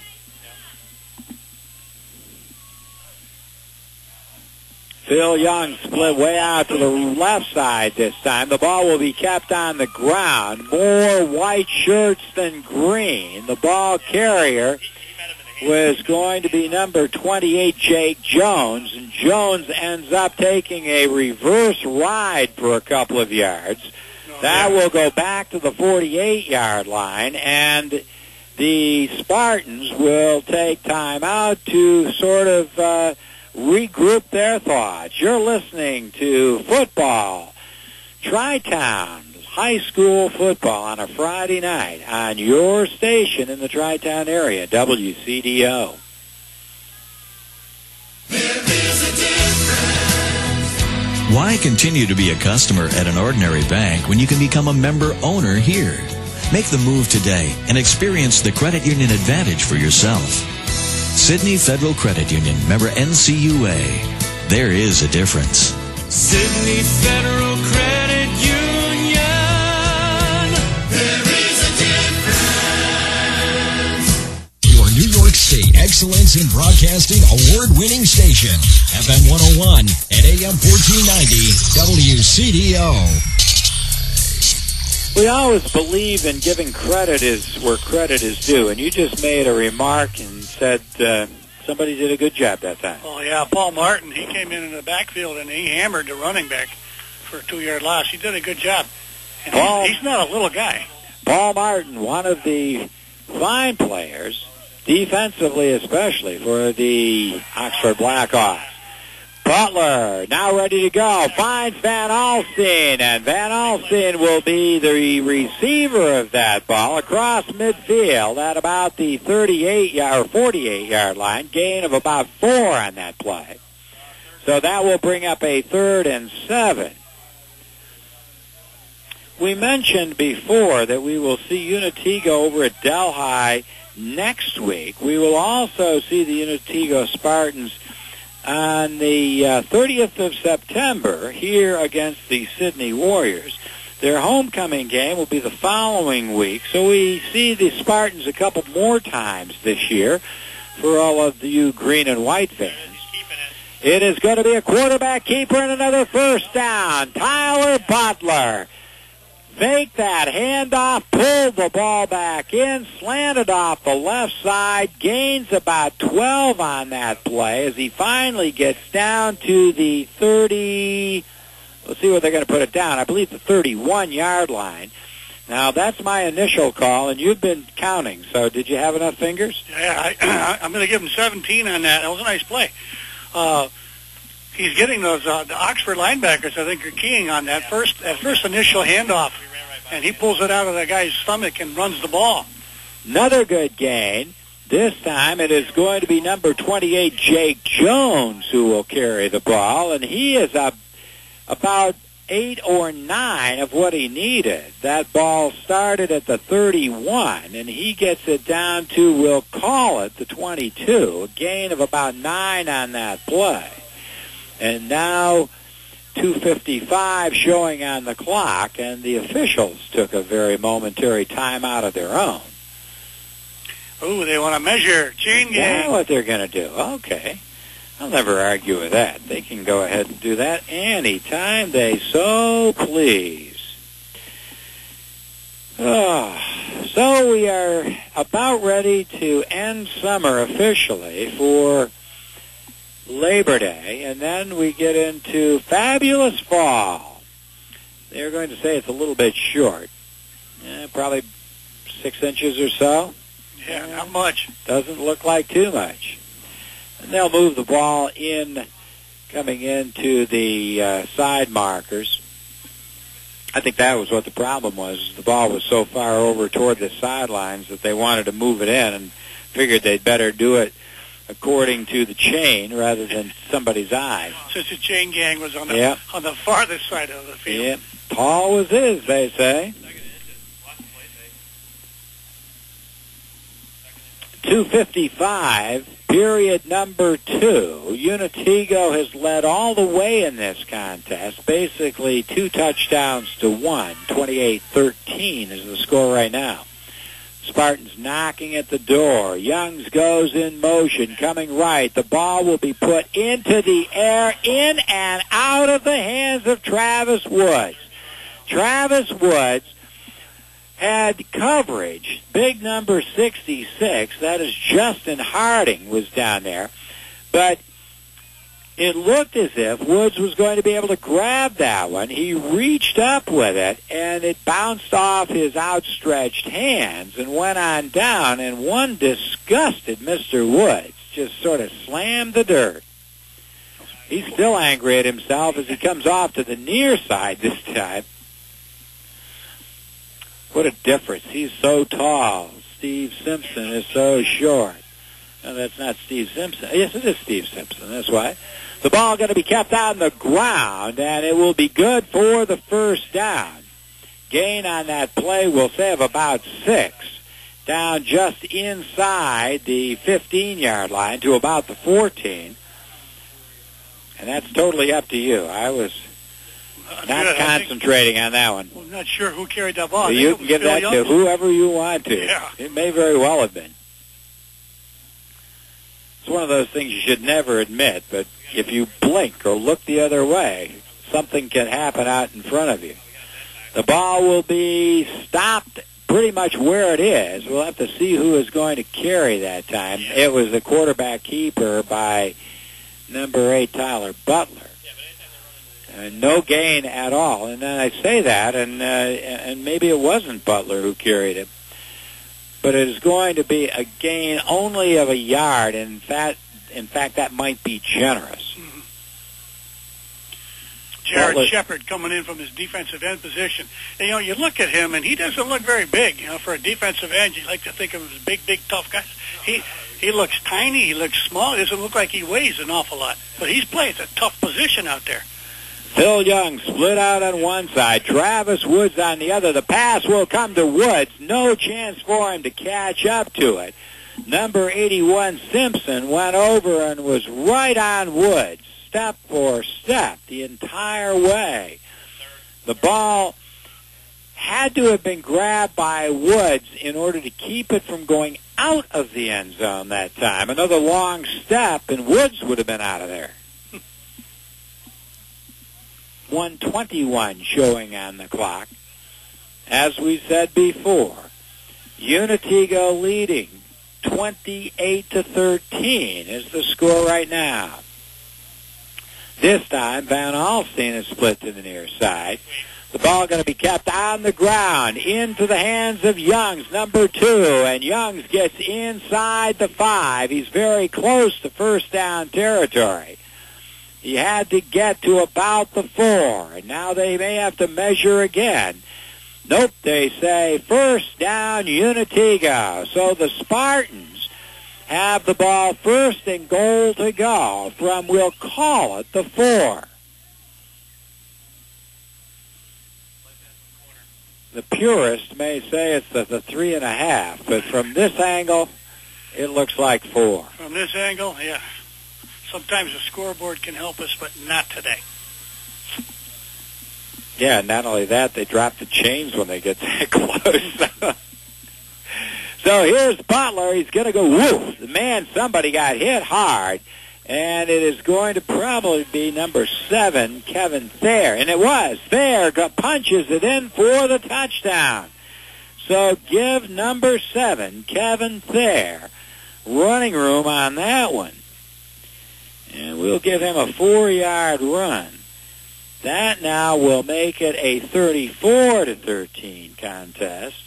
Phil Young split way out to the left side this time. The ball will be kept on the ground. More white shirts than green. The ball carrier was going to be number 28, Jake Jones. And Jones ends up taking a reverse ride for a couple of yards. That will go back to the 48-yard line, and the Spartans will take time out to sort of regroup their thoughts. You're listening to football, Tri-Town high school football on a Friday night on your station in the Tri-Town area, WCDO. Why continue to be a customer at an ordinary bank when you can become a member owner here? Make the move today and experience the credit union advantage for yourself. Sydney Federal Credit Union, member NCUA. There is a difference. Sydney Federal Credit Union. There is a difference. Your New York State Excellence in Broadcasting award-winning station. FM 101 and AM 1490 WCDO. We always believe in giving credit is where credit is due, and you just made a remark and said somebody did a good job that time. Oh, yeah, Paul Martin, he came in the backfield and he hammered the running back for a 2-yard loss. He did a good job. And he's not a little guy. Paul Martin, one of the fine players, defensively especially, for the Oxford Blackhawks. Butler, now ready to go, finds Van Alstine, and Van Alstine will be the receiver of that ball across midfield at about the 38-yard or 48-yard line, gain of about 4 on that play. So that will bring up a 3rd and 7. We mentioned before that we will see Unitigo over at Delhi next week. We will also see the Unitigo Spartans on the 30th of September here against the Sydney Warriors. Their homecoming game will be the following week, so we see the Spartans a couple more times this year for all of you green and white fans. It is going to be a quarterback keeper and another first down. Tyler Butler. Fake that handoff, pulled the ball back in, slanted off the left side, gains about 12 on that play as he finally gets down to the 30, let's see where they're going to put it down, I believe the 31-yard line. Now, that's my initial call, and you've been counting, so did you have enough fingers? Yeah, I'm going to give him 17 on that. That was a nice play. He's getting those the Oxford linebackers, I think, are keying on that first initial handoff. And he pulls it out of the guy's stomach and runs the ball. Another good gain. This time it is going to be number 28, Jake Jones, who will carry the ball. And he is up about 8 or 9 of what he needed. That ball started at the 31, and he gets it down to, we'll call it, the 22. A gain of about 9 on that play. And now 2:55 showing on the clock, and the officials took a very momentary timeout of their own. Ooh, they want to measure chain gang. That's what they're going to do. Okay. I'll never argue with that. They can go ahead and do that anytime they so please. So we are about ready to end summer officially for Labor Day, and then we get into fabulous fall. They're going to say it's a little bit short. Probably 6 inches or so. Yeah, not much. Doesn't look like too much. And they'll move the ball in, coming into the side markers. I think that was what the problem was. The ball was so far over toward the sidelines that they wanted to move it in and figured they'd better do it according to the chain rather than somebody's eye. Since the chain gang was on the farthest side of the field. Yeah. Paul was his, they say. 2:55 Period number 2. Unitigo has led all the way in this contest, basically 2 touchdowns to 1. 28-13 is the score right now. Spartans knocking at the door. Youngs goes in motion, coming right. The ball will be put into the air, in and out of the hands of Travis Woods. Travis Woods had coverage. Big number 66, that is Justin Harding, was down there. But it looked as if Woods was going to be able to grab that one. He reached up with it, and it bounced off his outstretched hands and went on down, and one disgusted Mr. Woods just sort of slammed the dirt. He's still angry at himself as he comes off to the near side this time. What a difference. He's so tall. Steve Simpson is so short. No, that's not Steve Simpson. Yes, it is Steve Simpson. That's why. The ball going to be kept on the ground, and it will be good for the first down. Gain on that play, we'll say, of about 6. Down just inside the 15-yard line to about the 14. And that's totally up to you. I was not concentrating on that one. I'm not sure who carried that ball. So you can give that to whoever you want to. Yeah. It may very well have been. It's one of those things you should never admit, but if you blink or look the other way, something can happen out in front of you. The ball will be stopped pretty much where it is. We'll have to see who is going to carry that time. It was the quarterback keeper by number 8, Tyler Butler. No gain at all. And then I say that, and maybe it wasn't Butler who carried it. But it is going to be a gain only of a yard. In fact, that might be generous. Mm-hmm. Jared Shepard coming in from his defensive end position. And, you look at him, and he doesn't look very big. For a defensive end, you like to think of him as big, tough guys. He looks tiny. He looks small. He doesn't look like he weighs an awful lot. But he's playing a tough position out there. Phil Young split out on one side, Travis Woods on the other. The pass will come to Woods. No chance for him to catch up to it. Number 81, Simpson, went over and was right on Woods, step for step, the entire way. The ball had to have been grabbed by Woods in order to keep it from going out of the end zone that time. Another long step, and Woods would have been out of there. 1:21 showing on the clock. As we said before, Unitigo leading 28-13 is the score right now. This time, Van Alstyne is split to the near side. The ball going to be kept on the ground into the hands of Youngs, number 2, and Youngs gets inside the 5. He's very close to first down territory. He had to get to about the 4, and now they may have to measure again. Nope, they say first down Unitigo. So the Spartans have the ball, first and goal to go from, we'll call it, the 4. The purist may say it's the 3.5, but from this angle, it looks like 4. From this angle, yeah. Sometimes the scoreboard can help us, but not today. Yeah, not only that, they drop the chains when they get that close. So here's Butler. He's going to go, woof. Man, somebody got hit hard. And it is going to probably be number 7, Kevin Thayer. And it was. Thayer punches it in for the touchdown. So give number 7, Kevin Thayer, running room on that one. And we'll give him a 4-yard run. That now will make it a 34-13 contest.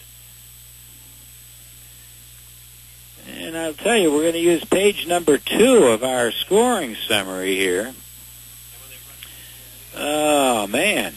And I'll tell you, we're going to use page number 2 of our scoring summary here. Oh, man.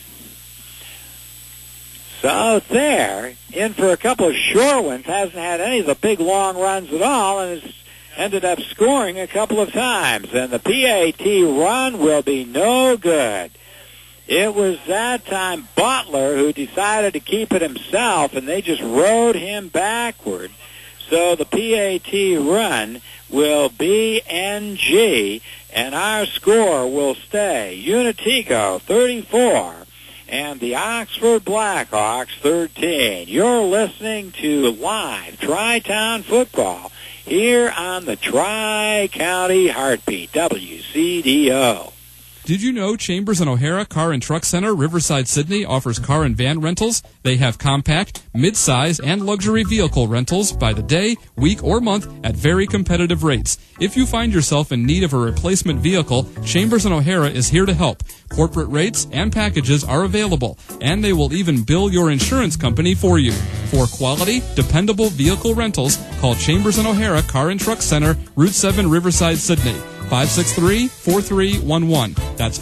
So Thayer, in for a couple of short ones, hasn't had any of the big long runs at all, and has ended up scoring a couple of times. And the PAT run will be no good. It was that time Butler who decided to keep it himself, and they just rode him backward. So the PAT run will be NG, and our score will stay Unitico 34 and the Oxford Blackhawks 13. You're listening to live Tri-Town football here on the Tri-County Heartbeat, WCDO. Did you know Chambers and O'Hara Car and Truck Center, Riverside, Sydney offers car and van rentals? They have compact, mid-size, and luxury vehicle rentals by the day, week, or month at very competitive rates. If you find yourself in need of a replacement vehicle, Chambers and O'Hara is here to help. Corporate rates and packages are available, and they will even bill your insurance company for you. For quality, dependable vehicle rentals, call Chambers and O'Hara Car and Truck Center, Route 7, Riverside, Sydney. 563-4311. That's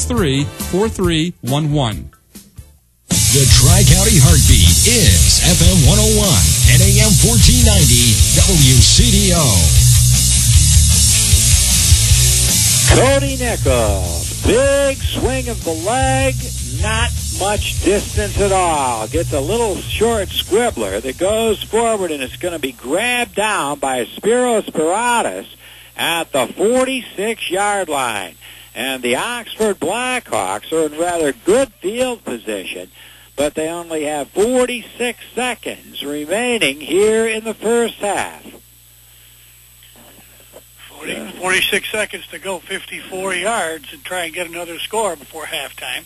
563-4311. The Tri-County Heartbeat is FM 101 and AM 1490 WCDO. Cody Nichols, big swing of the leg, not much distance at all. Gets a little short squibbler that goes forward, and it's going to be grabbed down by Spiros Paradas at the 46-yard line. And the Oxford Blackhawks are in rather good field position, but they only have 46 seconds remaining here in the first half. 46 seconds to go, 54 yards, and try and get another score before halftime.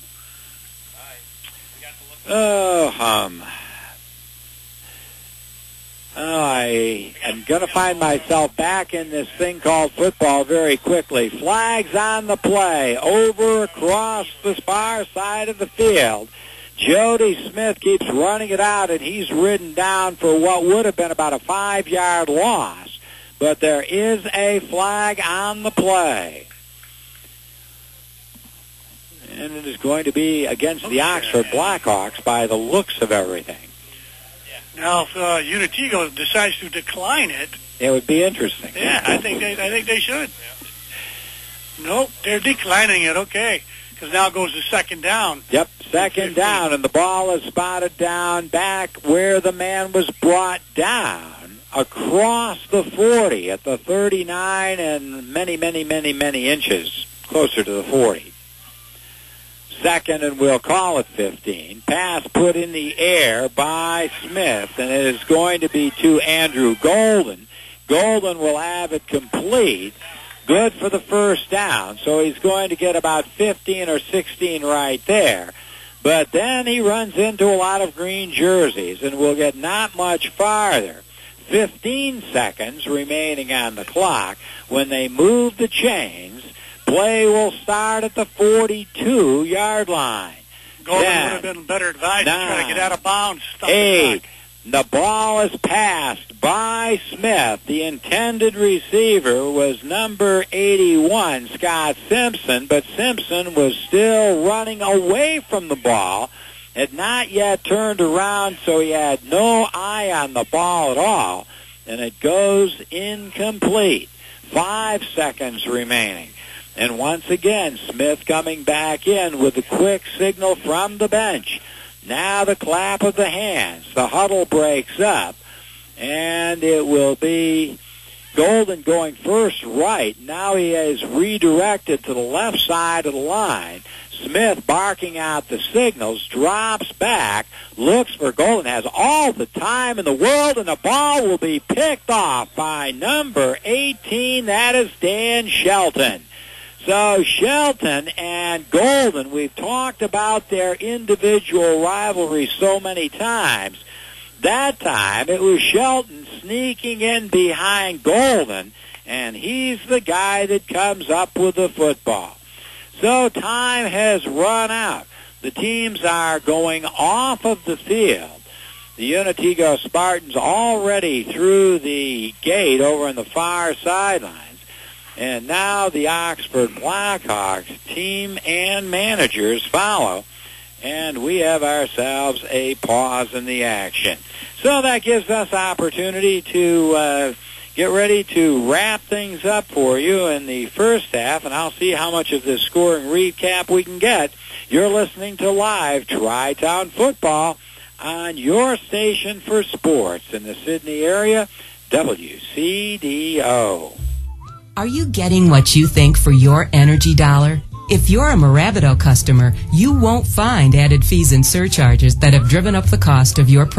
I am going to find myself back in this thing called football very quickly. Flags on the play, over across the far side of the field. Jody Smith keeps running it out, and he's ridden down for what would have been about a 5-yard loss. But there is a flag on the play. And it is going to be against the Oxford Blackhawks by the looks of everything. Now, if Unitico decides to decline it, it would be interesting. Yeah, I think they should. Nope, they're declining it. Okay, because now goes to second down. Yep, second down, and the ball is spotted down back where the man was brought down across the 40 at the 39 and many inches closer to the 40. Second, and we'll call it 15. Pass put in the air by Smith, and it is going to be to Andrew Golden. Golden will have it complete. Good for the first down, so he's going to get about 15 or 16 right there. But then he runs into a lot of green jerseys and will get not much farther. 15 seconds remaining on the clock when they move the chains. Play will start at the 42-yard line. Golden would have been better advised to try to get out of bounds. 8. The ball is passed by Smith. The intended receiver was number 81, Scott Simpson, but Simpson was still running away from the ball, had not yet turned around, so he had no eye on the ball at all, and it goes incomplete. 5 seconds remaining. And once again, Smith coming back in with a quick signal from the bench. Now the clap of the hands. The huddle breaks up, and it will be Golden going first right. Now he is redirected to the left side of the line. Smith barking out the signals, drops back, looks for Golden, has all the time in the world, and the ball will be picked off by number 18. That is Dan Shelton. So Shelton and Golden, we've talked about their individual rivalry so many times. That time it was Shelton sneaking in behind Golden, and he's the guy that comes up with the football. So time has run out. The teams are going off of the field. The Unitico Spartans already through the gate over on the far sideline. And now the Oxford Blackhawks team and managers follow, and we have ourselves a pause in the action. So that gives us opportunity to get ready to wrap things up for you in the first half, and I'll see how much of this scoring recap we can get. You're listening to live Tri-Town football on your station for sports in the Sydney area, WCDO. Are you getting what you think for your energy dollar? If you're a Moravido customer, you won't find added fees and surcharges that have driven up the cost of your